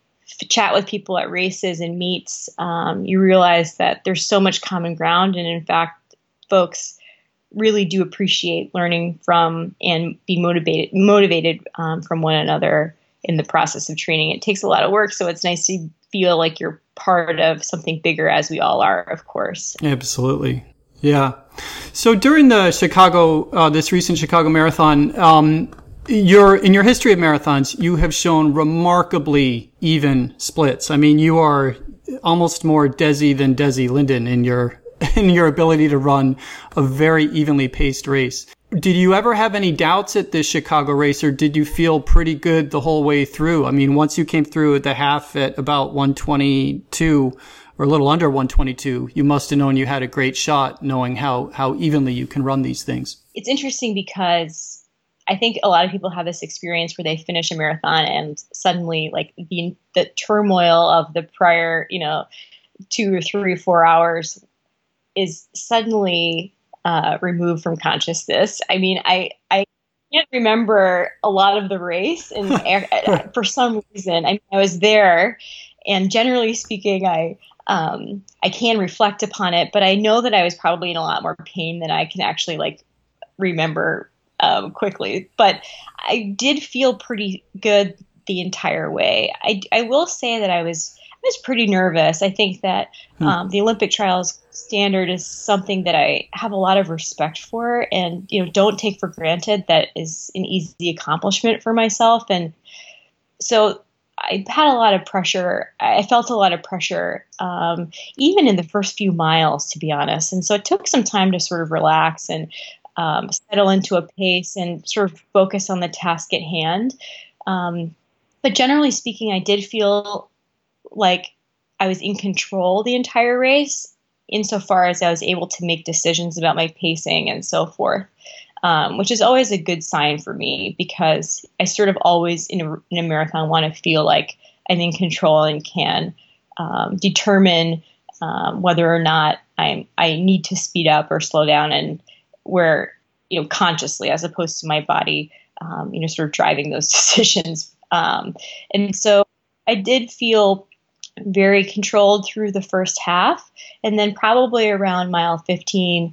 chat with people at races and meets. Um, you realize that there's so much common ground. And in fact, folks really do appreciate learning from and be motivated, motivated um, from one another in the process of training. It takes a lot of work. So it's nice to feel like you're part of something bigger, as we all are, of course. Absolutely. Yeah. So during the Chicago, uh, this recent Chicago Marathon, um, Your, in your history of marathons, you have shown remarkably even splits. I mean, you are almost more Desi than Desi Linden in your, in your ability to run a very evenly paced race. Did you ever have any doubts at this Chicago race, or did you feel pretty good the whole way through? I mean, once you came through at the half at about one twenty-two or a little under one twenty-two, you must have known you had a great shot, knowing how, how evenly you can run these things. It's interesting because I think a lot of people have this experience where they finish a marathon and suddenly, like, the the turmoil of the prior, you know, two or three or four hours is suddenly uh, removed from consciousness. I mean, I I can't remember a lot of the race, and for some reason, I mean, I was there, and generally speaking, I um, I can reflect upon it, but I know that I was probably in a lot more pain than I can actually like remember Um, quickly, but I did feel pretty good the entire way. I, I will say that I was I was pretty nervous. I think that um, the Olympic trials standard is something that I have a lot of respect for, and you know don't take for granted. That is an easy accomplishment for myself, and so I had a lot of pressure. I felt a lot of pressure, um, even in the first few miles, to be honest. And so it took some time to sort of relax and Um, settle into a pace and sort of focus on the task at hand. Um, but generally speaking, I did feel like I was in control the entire race, insofar as I was able to make decisions about my pacing and so forth, um, which is always a good sign for me, because I sort of always in a, in a marathon want to feel like I'm in control and can um, determine um, whether or not I'm, I need to speed up or slow down, and where, you know, consciously, as opposed to my body, um, you know, sort of driving those decisions. Um, and so I did feel very controlled through the first half. And then probably around mile fifteen,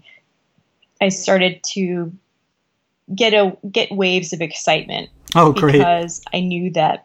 I started to get a get waves of excitement. Oh, great. Because I knew that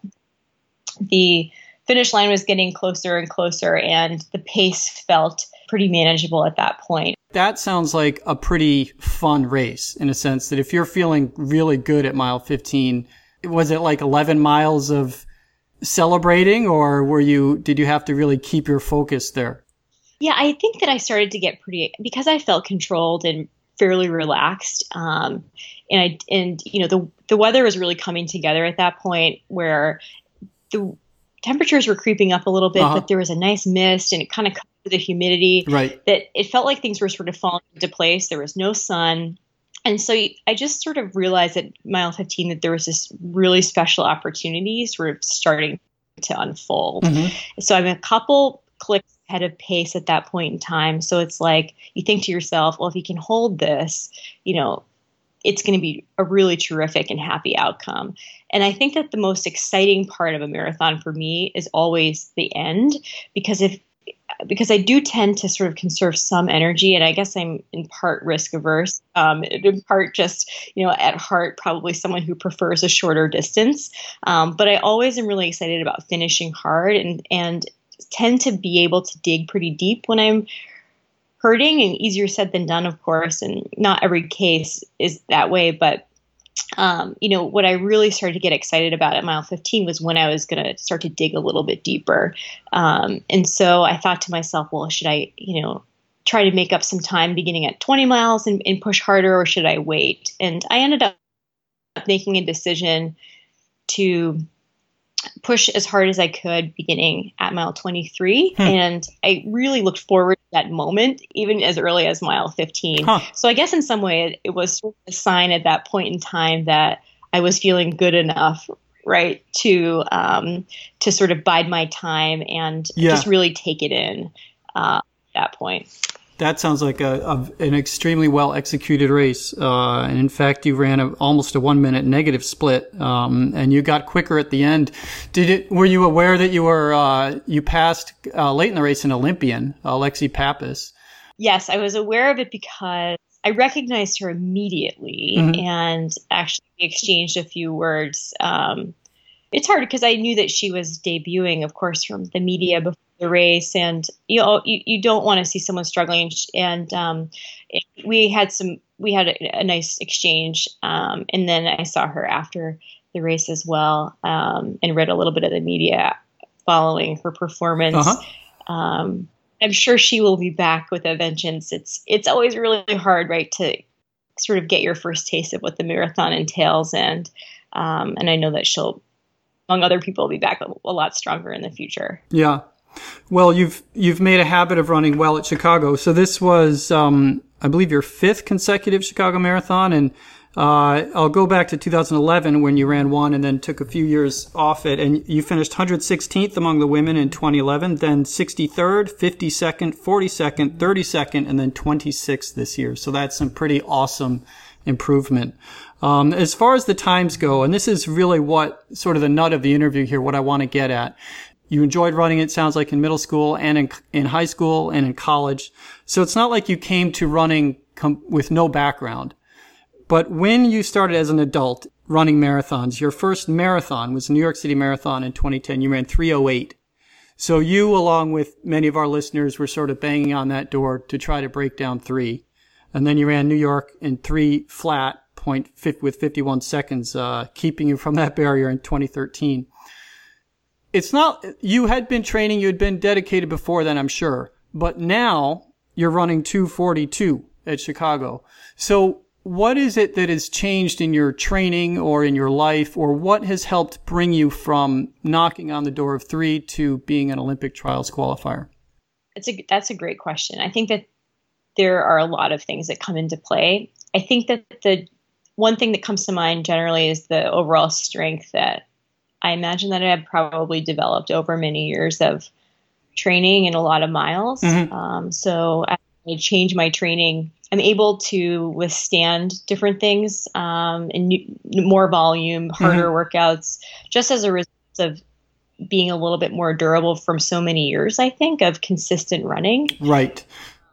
the finish line was getting closer and closer, and the pace felt pretty manageable at that point. That sounds like a pretty fun race, in a sense that if you're feeling really good at mile fifteen, was it like eleven miles of celebrating, or were you, did you have to really keep your focus there? Yeah, I think that I started to get pretty, because I felt controlled and fairly relaxed. Um, and I, and, you know, the, the weather was really coming together at that point, where the temperatures were creeping up a little bit, uh-huh. but there was a nice mist, and it kind of covered the humidity, right, that it felt like things were sort of falling into place. There was no sun. And so I just sort of realized at mile fifteen that there was this really special opportunity sort of starting to unfold. Mm-hmm. So I'm a couple clicks ahead of pace at that point in time. So it's like, you think to yourself, well, if you can hold this, you know, it's going to be a really terrific and happy outcome. And I think that the most exciting part of a marathon for me is always the end, because if because I do tend to sort of conserve some energy, and I guess I'm in part risk averse, um, in part just, you know, at heart, probably someone who prefers a shorter distance. Um, but I always am really excited about finishing hard, and, and tend to be able to dig pretty deep when I'm hurting, and easier said than done, of course. And not every case is that way, but Um, you know, what I really started to get excited about at mile fifteen was when I was going to start to dig a little bit deeper. Um, and so I thought to myself, well, should I, you know, try to make up some time beginning at twenty miles and, and push harder, or should I wait? And I ended up making a decision to push as hard as I could beginning at mile twenty-three. Hmm. And I really looked forward to that moment, even as early as mile fifteen. Huh. So I guess in some way it, it was sort of a sign at that point in time that I was feeling good enough, right, to um, to sort of bide my time and yeah. just really take it in uh, at that point. That sounds like a, a an extremely well executed race. Uh, and in fact, you ran a, almost a one minute negative split, um, and you got quicker at the end. Did it? Were you aware that you were uh, you passed uh, late in the race an Olympian, Alexi Pappas? Yes, I was aware of it because I recognized her immediately, mm-hmm. and actually exchanged a few words. Um, it's hard because I knew that she was debuting, of course, from the media before the race, and you know, you, you don't want to see someone struggling. And um, it, we had some, we had a, a nice exchange, um, and then I saw her after the race as well, um, and read a little bit of the media following her performance. Uh-huh. Um, I'm sure she will be back with a vengeance. It's it's always really hard, right, to sort of get your first taste of what the marathon entails, and um, and I know that she'll, among other people, be back a, a lot stronger in the future. Yeah. Well, you've you've made a habit of running well at Chicago. So this was, um, I believe, your fifth consecutive Chicago Marathon, and uh, I'll go back to two thousand eleven when you ran one, and then took a few years off it, and you finished one hundred sixteenth among the women in twenty eleven, then sixty-third, fifty-second, forty-second, thirty-second, and then twenty-sixth this year. So that's some pretty awesome improvement. Um, as far as the times go, and this is really what sort of the nut of the interview here, what I want to get at. You enjoyed running, it sounds like, in middle school and in, in high school and in college. So it's not like you came to running com- with no background. But when you started as an adult running marathons, your first marathon was the New York City Marathon in twenty ten. You ran three oh eight. So you, along with many of our listeners, were sort of banging on that door to try to break down three. And then you ran New York in three flat point with fifty-one seconds, uh, keeping you from that barrier in twenty thirteen. It's not, you had been training, you had been dedicated before then, I'm sure. But now you're running two forty-two at Chicago. So what is it that has changed in your training or in your life, or what has helped bring you from knocking on the door of three to being an Olympic trials qualifier? It's a, that's a great question. I think that there are a lot of things that come into play. I think that the one thing that comes to mind generally is the overall strength that I imagine that I have probably developed over many years of training and a lot of miles. Mm-hmm. Um, so as I change my training, I'm able to withstand different things um, and new, more volume, harder mm-hmm. workouts, just as a result of being a little bit more durable from so many years, I think, of consistent running. Right.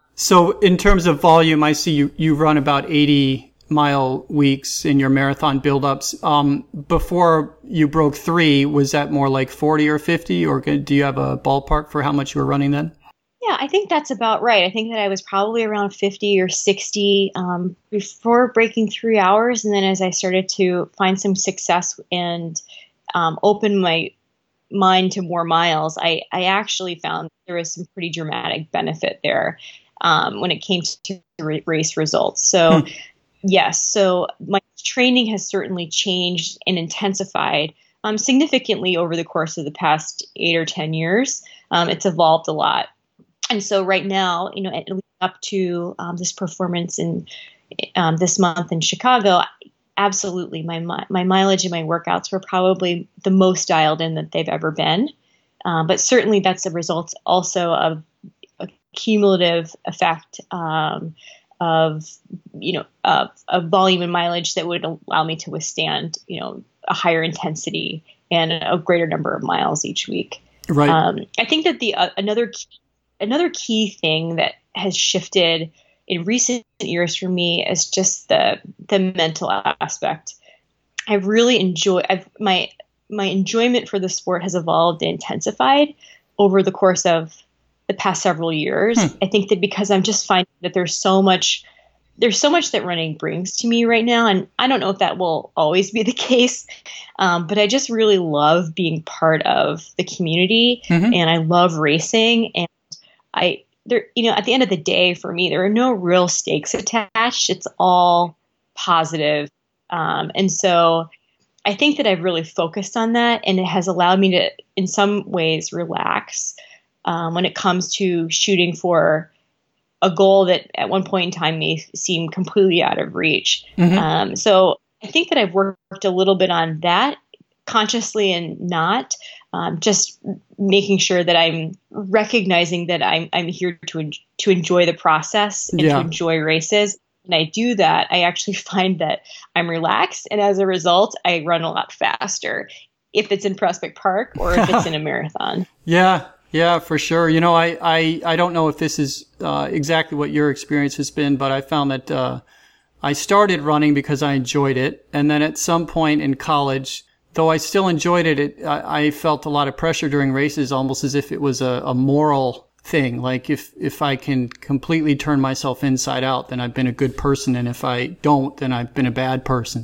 So in terms of volume, I see you, you run about eighty mile weeks in your marathon buildups. Um, before you broke three, was that more like forty or fifty, or do you have a ballpark for how much you were running then? Yeah, I think that's about right. I think that I was probably around fifty or sixty um, before breaking three hours. And then as I started to find some success and um, open my mind to more miles, I, I actually found there was some pretty dramatic benefit there um, when it came to race results. So hmm. yes, so my training has certainly changed and intensified um, significantly over the course of the past eight or ten years. Um, it's evolved a lot. And so right now, you know, leading up to um, this performance in um, this month in Chicago, absolutely, my my mileage and my workouts were probably the most dialed in that they've ever been. Um, but certainly that's a result also of a cumulative effect um, of, you know, of, of volume and mileage that would allow me to withstand, you know, a higher intensity and a greater number of miles each week. Right. Um, I think that the uh, another key Another key thing that has shifted in recent years for me is just the the mental aspect. I really enjoy I've, my my enjoyment for the sport has evolved and intensified over the course of the past several years. Hmm. I think that because I'm just finding that there's so much there's so much that running brings to me right now, and I don't know if that will always be the case, um, but I just really love being part of the community, mm-hmm. and I love racing. And I, there, you know, at the end of the day, for me, there are no real stakes attached. It's all positive. Um, and so I think that I've really focused on that, and it has allowed me to, in some ways, relax um, when it comes to shooting for a goal that at one point in time may seem completely out of reach. Mm-hmm. Um, so I think that I've worked a little bit on that, consciously and not. Um, just making sure that I'm recognizing that I'm I'm here to en- to enjoy the process and yeah. to enjoy races. And I do that, I actually find that I'm relaxed, and as a result, I run a lot faster if it's in Prospect Park or if it's in a marathon. Yeah, yeah, for sure. You know, I I, I don't know if this is uh, exactly what your experience has been, but I found that uh, I started running because I enjoyed it, and then at some point in college, though I still enjoyed it, it I, I felt a lot of pressure during races, almost as if it was a, a moral thing. Like if, if I can completely turn myself inside out, then I've been a good person. And if I don't, then I've been a bad person.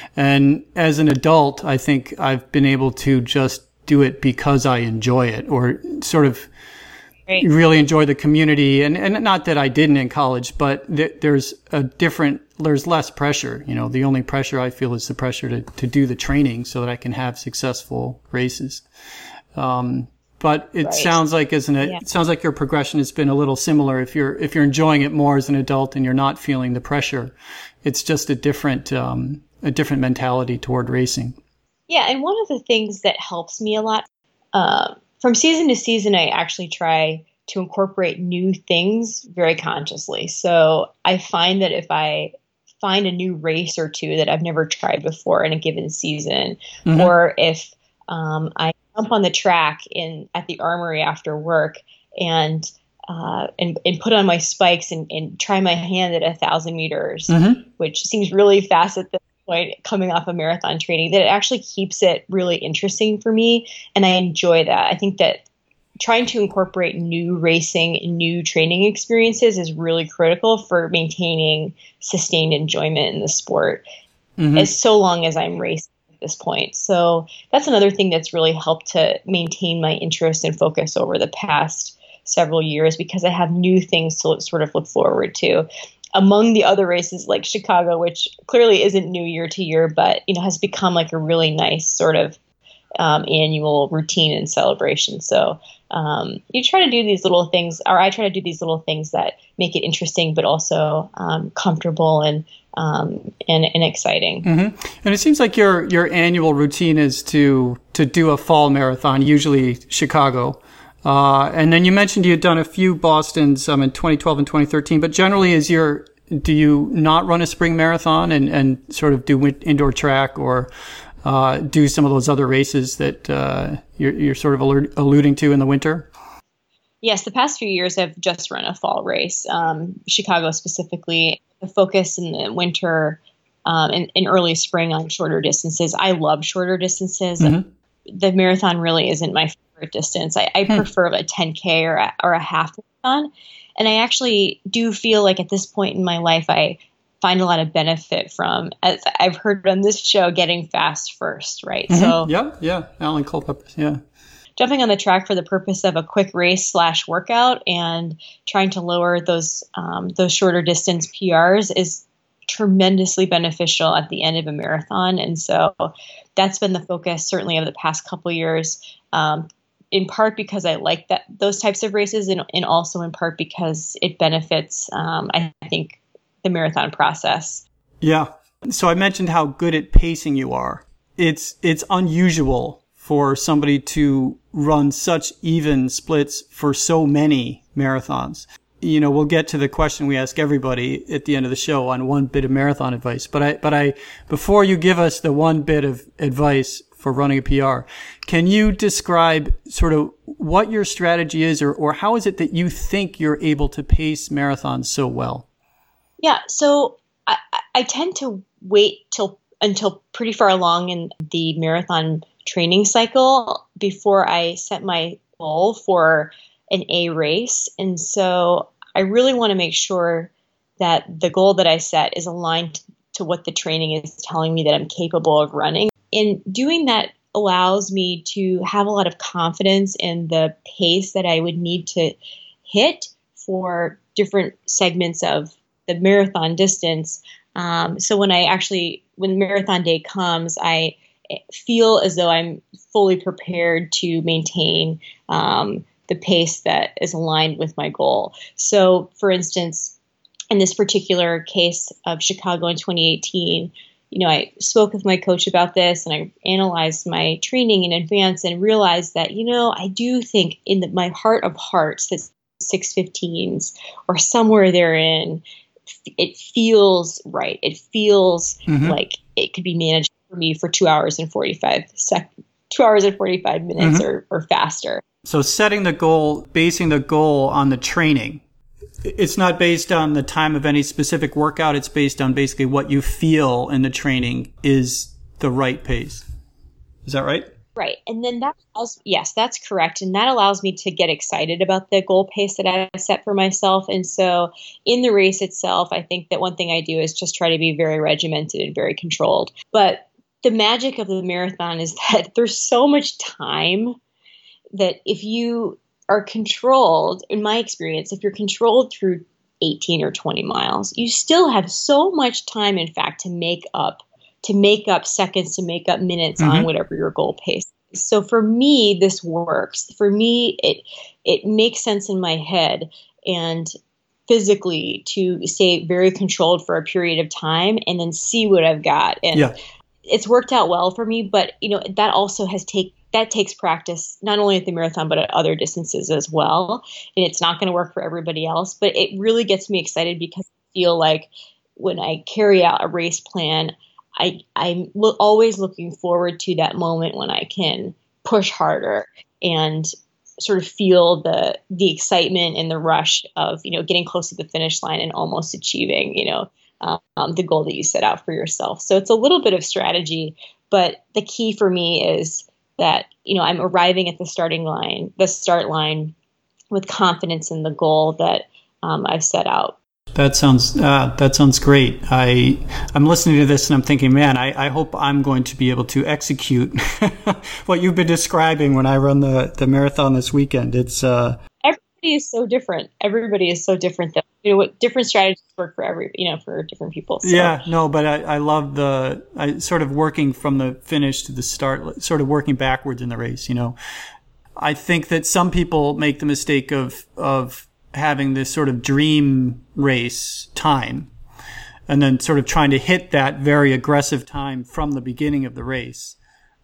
And as an adult, I think I've been able to just do it because I enjoy it, or sort of Great. really enjoy the community. And, and not that I didn't in college, but th- there's a different, there's less pressure. You know, the only pressure I feel is the pressure to, to do the training so that I can have successful races. Um, but it right. sounds like as an, yeah. it sounds like your progression has been a little similar. If you're, if you're enjoying it more as an adult and you're not feeling the pressure, it's just a different, um, a different mentality toward racing. Yeah. And one of the things that helps me a lot, uh, from season to season, I actually try to incorporate new things very consciously. So I find that if I find a new race or two that I've never tried before in a given season, mm-hmm. or if um, I jump on the track in at the Armory after work and uh, and, and put on my spikes and, and try my hand at a thousand meters, mm-hmm. which seems really fast at this point, coming off of marathon training, that it actually keeps it really interesting for me, and I enjoy that. I think that trying to incorporate new racing, new training experiences is really critical for maintaining sustained enjoyment in the sport, mm-hmm. as so long as I'm racing at this point. So that's another thing that's really helped to maintain my interest and focus over the past several years, because I have new things to look, sort of look forward to. among the other races like Chicago, which clearly isn't new year to year, but, you know, has become like a really nice sort of um, annual routine and celebration. So um, you try to do these little things, or I try to do these little things that make it interesting, but also um, comfortable and um, and, and exciting. Mm-hmm. And it seems like your your annual routine is to to do a fall marathon, usually Chicago. Uh, and then you mentioned you had done a few Bostons um, in twenty twelve and twenty thirteen, but generally is your, do you not run a spring marathon and, and sort of do indoor track or uh, do some of those other races that uh, you're, you're sort of alert, alluding to in the winter? Yes, the past few years I've just run a fall race, um, Chicago specifically. The focus in the winter um, and, and early spring on shorter distances. I love shorter distances. Mm-hmm. The marathon really isn't my favorite distance. I, I hmm. prefer a ten K or a, or a half marathon. And I actually do feel like at this point in my life, I find a lot of benefit from, as I've heard on this show, getting fast first, right? Mm-hmm. So yeah, yeah, Alan Culpepper, yeah. Jumping on the track for the purpose of a quick race slash workout and trying to lower those um, those shorter distance P Rs is tremendously beneficial at the end of a marathon. And so that's been the focus certainly of the past couple of years, um, in part because I like that those types of races and, and also in part because it benefits, um, I think, the marathon process. Yeah. So I mentioned how good at pacing you are. It's, it's unusual for somebody to run such even splits for so many marathons. You know, we'll get to the question we ask everybody at the end of the show on one bit of marathon advice. But I, but I, before you give us the one bit of advice for running a P R, can you describe sort of what your strategy is, or, or how is it that you think you're able to pace marathons so well? Yeah. So I, I tend to wait till until pretty far along in the marathon training cycle before I set my goal for an A race. And so I really want to make sure that the goal that I set is aligned to what the training is telling me that I'm capable of running. And doing that allows me to have a lot of confidence in the pace that I would need to hit for different segments of the marathon distance. Um, so when I actually, when marathon day comes, I feel as though I'm fully prepared to maintain um, the pace that is aligned with my goal. So, for instance, in this particular case of Chicago in twenty eighteen, you know, I spoke with my coach about this and I analyzed my training in advance and realized that, you know, I do think in the, my heart of hearts that six fifteens or somewhere therein, it feels right. It feels mm-hmm. like it could be managed for me for two hours and forty-five sec- two hours and forty-five minutes mm-hmm. or, or faster. So setting the goal, basing the goal on the training, it's not based on the time of any specific workout. It's based on basically what you feel in the training is the right pace. Is that right? Right. And then that allows, yes, that's correct. And that allows me to get excited about the goal pace that I set for myself. And so in the race itself, I think that one thing I do is just try to be very regimented and very controlled. But the magic of the marathon is that there's so much time that if you are controlled, in my experience, if you're controlled through eighteen or twenty miles, you still have so much time, in fact, to make up, to make up seconds, to make up minutes mm-hmm. on whatever your goal pace is. So for me, this works. For me, it it makes sense in my head and physically to stay very controlled for a period of time and then see what I've got. And yeah. It's worked out well for me, but you know, that also has take that takes practice, not only at the marathon, but at other distances as well. And it's not going to work for everybody else, but it really gets me excited because I feel like when I carry out a race plan, I, I'm lo- always looking forward to that moment when I can push harder and sort of feel the the excitement and the rush of, you know, getting close to the finish line and almost achieving, you know, um, the goal that you set out for yourself. So it's a little bit of strategy, but the key for me is that, you know, I'm arriving at the starting line, the start line with confidence in the goal that um, I've set out. That sounds uh, that sounds great. I I'm listening to this and I'm thinking, man, I, I hope I'm going to be able to execute what you've been describing when I run the, the marathon this weekend. It's uh, everybody is so different. Everybody is so different. That you know, what different strategies work for every, you know, for different people. So. Yeah, no, but I, I love the, I sort of working from the finish to the start, sort of working backwards in the race, you know. I think that some people make the mistake of, of having this sort of dream race time and then sort of trying to hit that very aggressive time from the beginning of the race.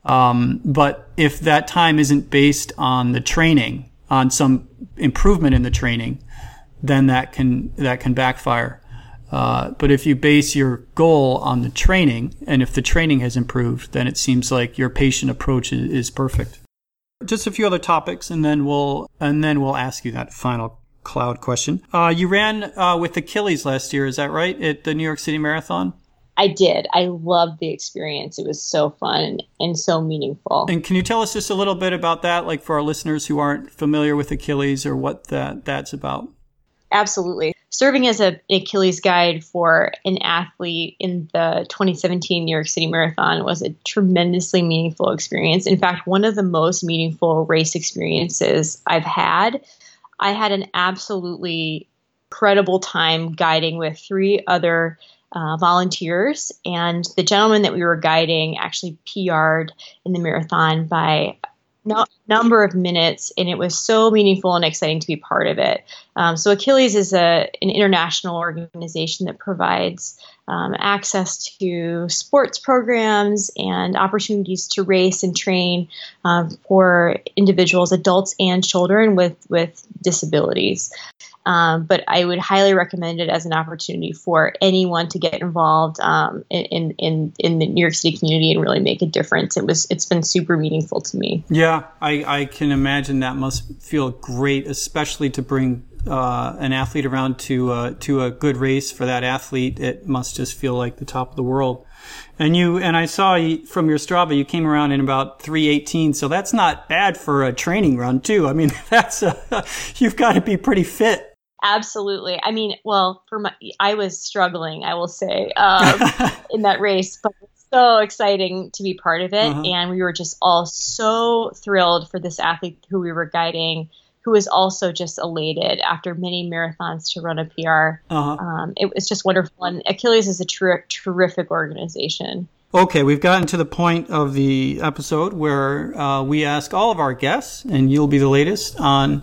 Um, but if that time isn't based on the training, on some improvement in the training, then that can that can backfire. Uh, but if you base your goal on the training, and if the training has improved, then it seems like your patient approach is, is perfect. Just a few other topics, and then we'll and then we'll ask you that final cloud question. Uh, you ran uh, with Achilles last year, is that right? At the New York City Marathon. I did. I loved the experience. It was so fun and, and so meaningful. And can you tell us just a little bit about that, like for our listeners who aren't familiar with Achilles or what that that's about? Absolutely. Serving as a, an Achilles guide for an athlete in the twenty seventeen New York City Marathon was a tremendously meaningful experience. In fact, one of the most meaningful race experiences I've had. I had an absolutely incredible time guiding with three other uh, volunteers, and the gentleman that we were guiding actually P R'd in the marathon by no, number of minutes, and it was so meaningful and exciting to be part of it. Um, so Achilles is a an international organization that provides um, access to sports programs and opportunities to race and train um, for individuals, adults and children with, with disabilities. Um, but I would highly recommend it as an opportunity for anyone to get involved um, in, in in the New York City community and really make a difference. It was it's been super meaningful to me. Yeah, I, I can imagine that must feel great, especially to bring uh, an athlete around to uh, to a good race for that athlete. It must just feel like the top of the world. And you and I saw you, from your Strava, you came around in about three eighteen, so that's not bad for a training run too. I mean, that's a, you've got to be pretty fit. Absolutely. I mean, well, for my, I was struggling, I will say, um, in that race, but it's so exciting to be part of it. Uh-huh. And we were just all so thrilled for this athlete who we were guiding, who was also just elated after many marathons to run a P R. Uh-huh. Um, it was just wonderful. And Achilles is a ter- terrific organization. Okay, we've gotten to the point of the episode where uh, we ask all of our guests, and you'll be the latest, on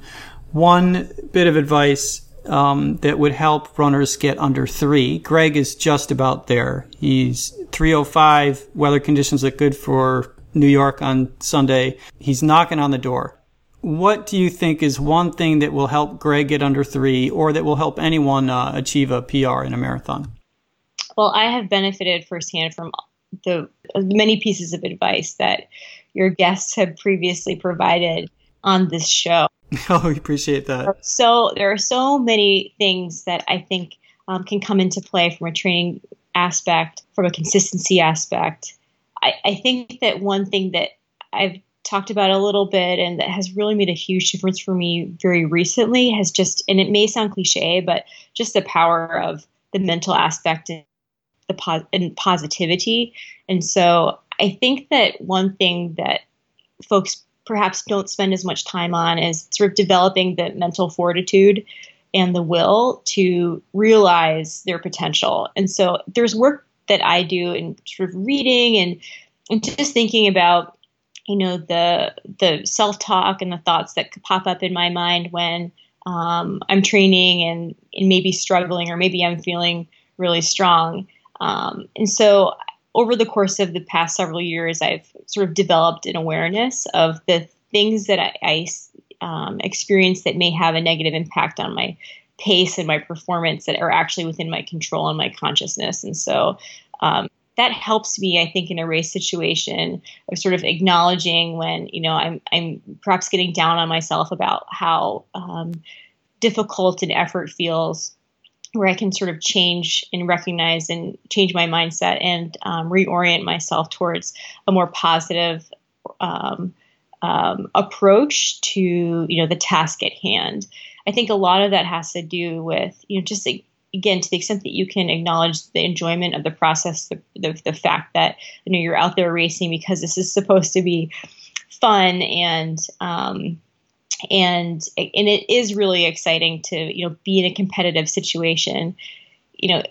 one bit of advice um, that would help runners get under three. Greg is just about there. He's three oh five. Weather conditions look good for New York on Sunday. He's knocking on the door. What do you think is one thing that will help Greg get under three, or that will help anyone uh, achieve a P R in a marathon? Well, I have benefited firsthand from the many pieces of advice that your guests have previously provided on this show. Oh, we appreciate that. So there are so many things that I think um, can come into play from a training aspect, from a consistency aspect. I, I think that one thing that I've talked about a little bit and that has really made a huge difference for me very recently has just, and it may sound cliche, but just the power of the mental aspect and the pos- and positivity. And so I think that one thing that folks perhaps don't spend as much time on is sort of developing the mental fortitude and the will to realize their potential. And so there's work that I do in sort of reading and, and just thinking about, you know, the the self-talk and the thoughts that could pop up in my mind when um, I'm training and, and maybe struggling, or maybe I'm feeling really strong. Um, and so over the course of the past several years, I've sort of developed an awareness of the things that I, I um, experience that may have a negative impact on my pace and my performance that are actually within my control and my consciousness. And so um, that helps me, I think, in a race situation of sort of acknowledging when, you know, I'm, I'm perhaps getting down on myself about how um, difficult an effort feels, where I can sort of change and recognize and change my mindset and um, reorient myself towards a more positive um, um, approach to, you know, the task at hand. I think a lot of that has to do with, you know, just again, to the extent that you can acknowledge the enjoyment of the process, the, the, the fact that, you know, you're out there racing because this is supposed to be fun and, um, and and it is really exciting to, you know, be in a competitive situation. You know,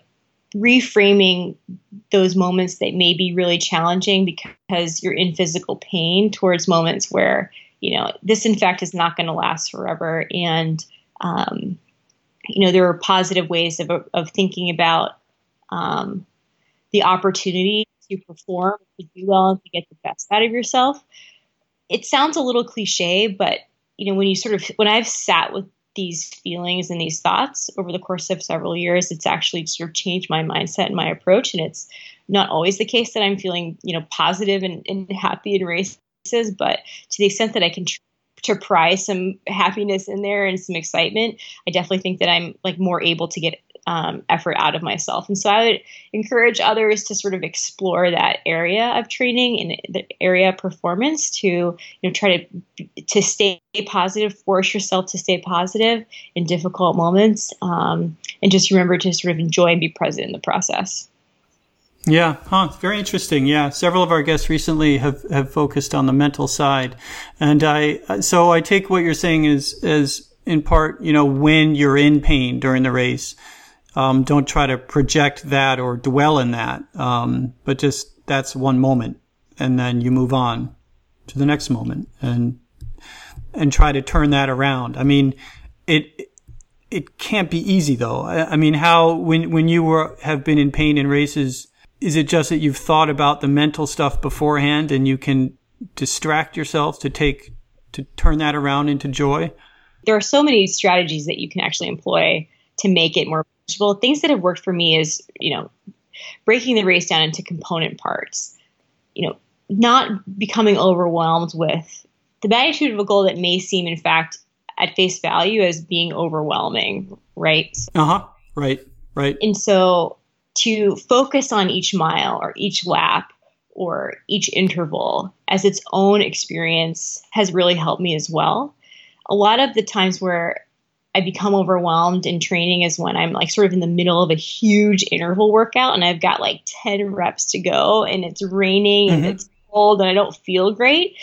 reframing those moments that may be really challenging because you're in physical pain towards moments where, you know, this in fact is not going to last forever. And, um, you know, there are positive ways of, of thinking about um, the opportunity to perform, to do well, and to get the best out of yourself. It sounds a little cliche, but, you know, when you sort of, when I've sat with these feelings and these thoughts over the course of several years, it's actually sort of changed my mindset and my approach. And it's not always the case that I'm feeling, you know, positive and, and happy in races, but to the extent that I can tr- to pry some happiness in there and some excitement, I definitely think that I'm like more able to get um, effort out of myself. And so I would encourage others to sort of explore that area of training and the area of performance to, you know, try to, to stay positive, force yourself to stay positive in difficult moments. Um, and just remember to sort of enjoy and be present in the process. Yeah, huh, very interesting. Yeah, several of our guests recently have, have focused on the mental side. And I, so I take what you're saying is, is in part, you know, when you're in pain during the race, um, don't try to project that or dwell in that. Um, but just that's one moment, and then you move on to the next moment and, and try to turn that around. I mean, it, it can't be easy though. I, I mean, how, when, when you were, have been in pain in races, is it just that you've thought about the mental stuff beforehand and you can distract yourself to take, to turn that around into joy? There are so many strategies that you can actually employ to make it more manageable. Things that have worked for me is, you know, breaking the race down into component parts, you know, not becoming overwhelmed with the magnitude of a goal that may seem, in fact, at face value as being overwhelming, right? Uh-huh. Right, right. And so to focus on each mile or each lap or each interval as its own experience has really helped me as well. A lot of the times where I become overwhelmed in training is when I'm like sort of in the middle of a huge interval workout and I've got like ten reps to go and it's raining mm-hmm. and it's cold and I don't feel great.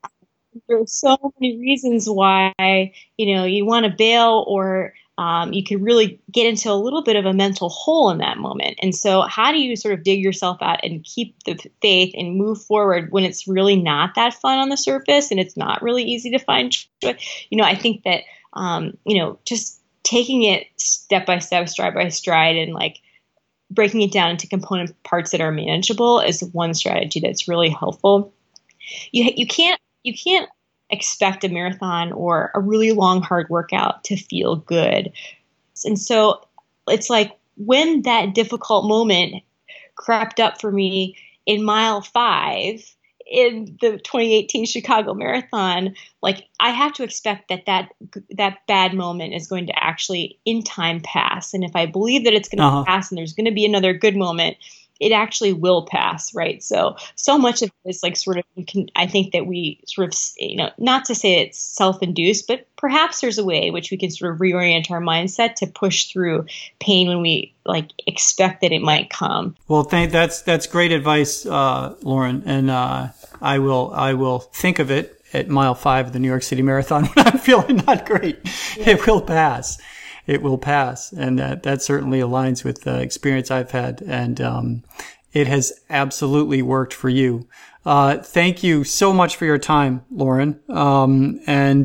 There's so many reasons why, you know, you want to bail, or Um, you could really get into a little bit of a mental hole in that moment. And so how do you sort of dig yourself out and keep the faith and move forward when it's really not that fun on the surface and it's not really easy to find joy? You know, I think that, um, you know, just taking it step by step, stride by stride, and like breaking it down into component parts that are manageable is one strategy that's really helpful. You, you can't, you can't, expect a marathon or a really long, hard workout to feel good. And so it's like when that difficult moment crept up for me in mile five in the twenty eighteen Chicago Marathon, like I have to expect that that, that bad moment is going to actually in time pass. And if I believe that it's going to uh-huh. pass and there's going to be another good moment, it actually will pass, right? So, so much of this, like, sort of, I think that we sort of, you know, not to say it's self-induced, but perhaps there's a way in which we can sort of reorient our mindset to push through pain when we, like, expect that it might come. Well, thank, that's, that's great advice, uh, Lauren. And, uh, I will, I will think of it at mile five of the New York City Marathon when I'm feeling not great. Yeah. It will pass. It will pass. And that, that certainly aligns with the experience I've had. And, um, it has absolutely worked for you. Uh, thank you so much for your time, Lauren. Um, and,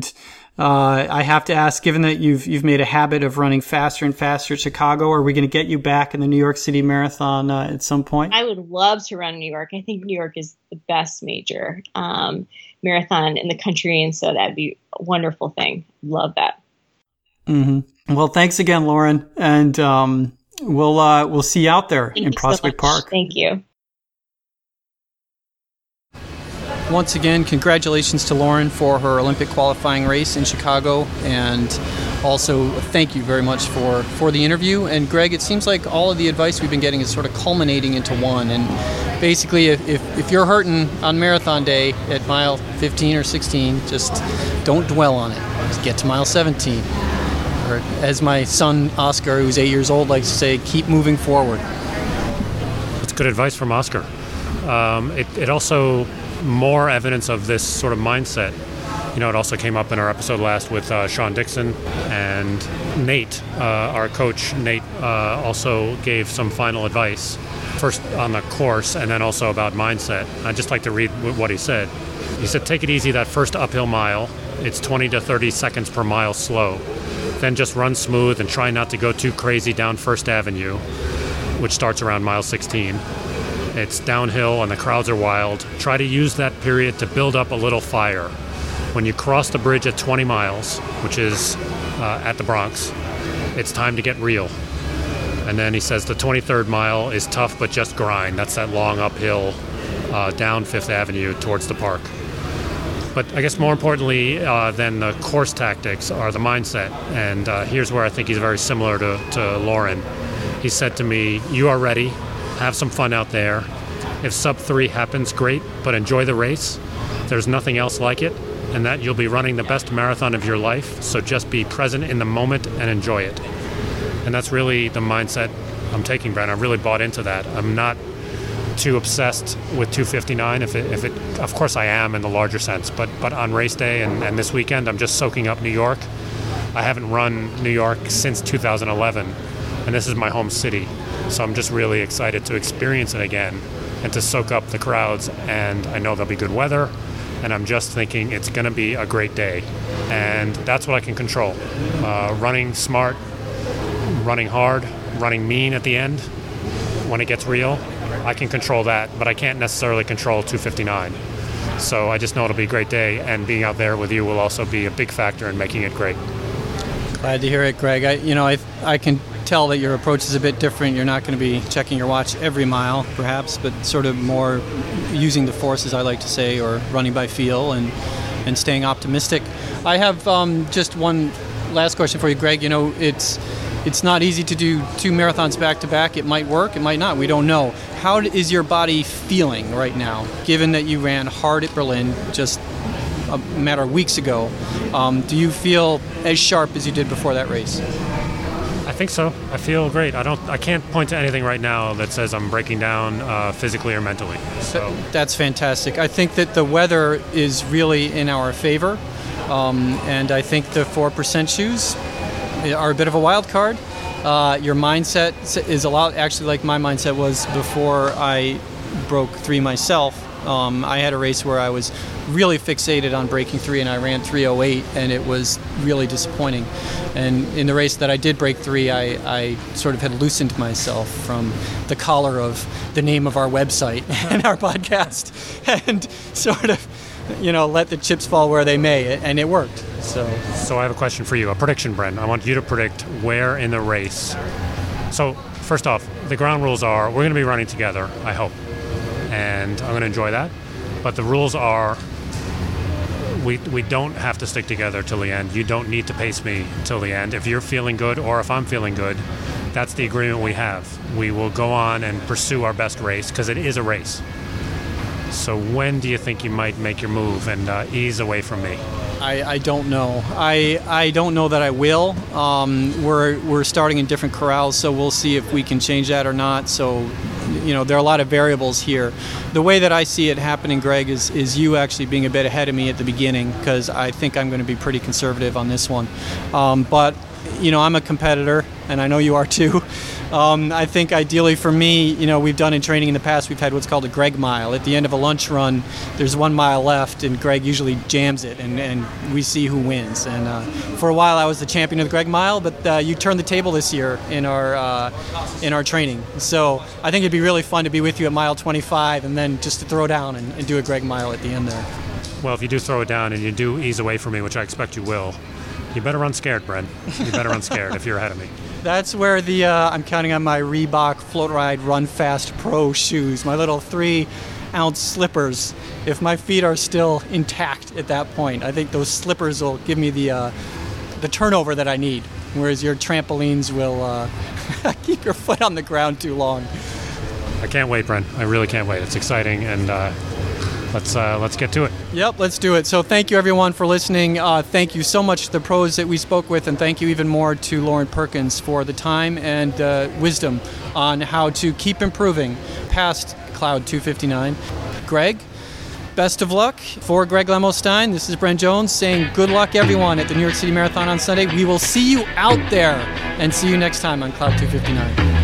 uh, I have to ask, given that you've, you've made a habit of running faster and faster at Chicago, are we going to get you back in the New York City Marathon, uh, at some point? I would love to run New York. I think New York is the best major, um, marathon in the country. And so that'd be a wonderful thing. Love that. Mm-hmm. Well, thanks again, Lauren, and um, we'll uh, we'll see you out there Thank in you Prospect so much. Park. Thank you. Once again, congratulations to Lauren for her Olympic qualifying race in Chicago, and also thank you very much for, for the interview. And Greg, it seems like all of the advice we've been getting is sort of culminating into one. And basically, if, if, if you're hurting on marathon day at mile fifteen or sixteen, just don't dwell on it. Just get to mile seventeen. Or as my son Oscar, who's eight years old, likes to say, keep moving forward. That's good advice from Oscar. Um, it, it also more evidence of this sort of mindset You know, it also came up in our episode last with uh, Sean Dixon, and Nate, uh, our coach, Nate, uh, also gave some final advice, first on the course and then also about mindset. I'd just like to read what he said. He said, take it easy that first uphill mile. It's twenty to thirty seconds per mile slow. Then just run smooth and try not to go too crazy down First Avenue, which starts around mile sixteen. It's downhill and the crowds are wild. Try to use that period to build up a little fire. When you cross the bridge at twenty miles, which is uh, at the Bronx, it's time to get real. And then he says the twenty-third mile is tough, but just grind. That's that long uphill uh, down Fifth Avenue towards the park. But I guess more importantly uh, than the course tactics are the mindset. And uh, here's where I think he's very similar to, to Lauren. He said to me, you are ready. Have some fun out there. If sub three happens, great, but enjoy the race. There's nothing else like it. And that you'll be running the best marathon of your life, so just be present in the moment and enjoy it. And that's really the mindset I'm taking, Brent. I really bought into that. I'm not too obsessed with two fifty-nine. If it, if it, of course I am in the larger sense, but but on race day and, and this weekend, I'm just soaking up New York. I haven't run New York since two thousand eleven, and this is my home city. So I'm just really excited to experience it again and to soak up the crowds. And I know there'll be good weather. And I'm just thinking it's going to be a great day. And that's what I can control. Uh, running smart, running hard, running mean at the end. When it gets real, I can control that, but I can't necessarily control two fifty-nine. So I just know it'll be a great day, and being out there with you will also be a big factor in making it great. Glad to hear it, Greg. I, you know, I, I can tell that your approach is a bit different. You're not going to be checking your watch every mile, perhaps, but sort of more using the force, as I like to say, or running by feel and, and staying optimistic. I have um, just one last question for you, Greg. You know, it's it's not easy to do two marathons back to back. It might work, it might not. We don't know. How is your body feeling right now, given that you ran hard at Berlin just a matter of weeks ago? Um, do you feel as sharp as you did before that race? I think so. I feel great. I don't. I can't point to anything right now that says I'm breaking down uh, physically or mentally. So that's fantastic. I think that the weather is really in our favor, um, and I think the four percent shoes are a bit of a wild card. Uh, your mindset is a lot, actually, like my mindset was before I broke three myself. Um, I had a race where I was really fixated on breaking three, and I ran three oh eight, and it was really disappointing. And in the race that I did break three, I, I sort of had loosened myself from the collar of the name of our website and our podcast, and sort of, you know, let the chips fall where they may, and it worked. So, so I have a question for you, a prediction, Brent. I want you to predict where in the race. So, first off, the ground rules are we're going to be running together, I hope. And I'm going to enjoy that. But the rules are we we don't have to stick together till the end. You don't need to pace me till the end. If you're feeling good or if I'm feeling good, that's the agreement we have. We will go on and pursue our best race because it is a race. So when do you think you might make your move and uh, ease away from me? I, I don't know. I I don't know that I will. Um, we're we're starting in different corrals, so we'll see if we can change that or not. So, you know, there are a lot of variables here. The way that I see it happening, Greg, is is you actually being a bit ahead of me at the beginning, because I think I'm going to be pretty conservative on this one. Um, but, you know, I'm a competitor, and I know you are too. Um, I think ideally for me, you know, we've done in training in the past, we've had what's called a Greg mile. At the end of a lunch run, there's one mile left, and Greg usually jams it, and, and we see who wins. And uh, for a while, I was the champion of the Greg mile, but uh, you turned the table this year in our uh, in our training. So I think it'd be really fun to be with you at mile twenty-five, and then just to throw down and, and do a Greg mile at the end there. Well, if you do throw it down and you do ease away from me, which I expect you will, you better run scared, Brent. You better run scared if you're ahead of me. That's where the uh, I'm counting on my Reebok Float Ride Run Fast Pro shoes, my little three ounce slippers. If my feet are still intact at that point, I think those slippers will give me the uh, the turnover that I need, whereas your trampolines will uh, keep your foot on the ground too long. I can't wait, Brent. I really can't wait. It's exciting, and uh, let's uh, let's get to it. Yep, let's do it. So thank you, everyone, for listening. Uh, thank you so much to the pros that we spoke with, and thank you even more to Lauren Perkins for the time and uh, wisdom on how to keep improving past Cloud two fifty-nine. Greg, best of luck. For Greg Lemo-Stein, this is Brent Jones saying good luck, everyone, at the New York City Marathon on Sunday. We will see you out there, and see you next time on Cloud two fifty-nine.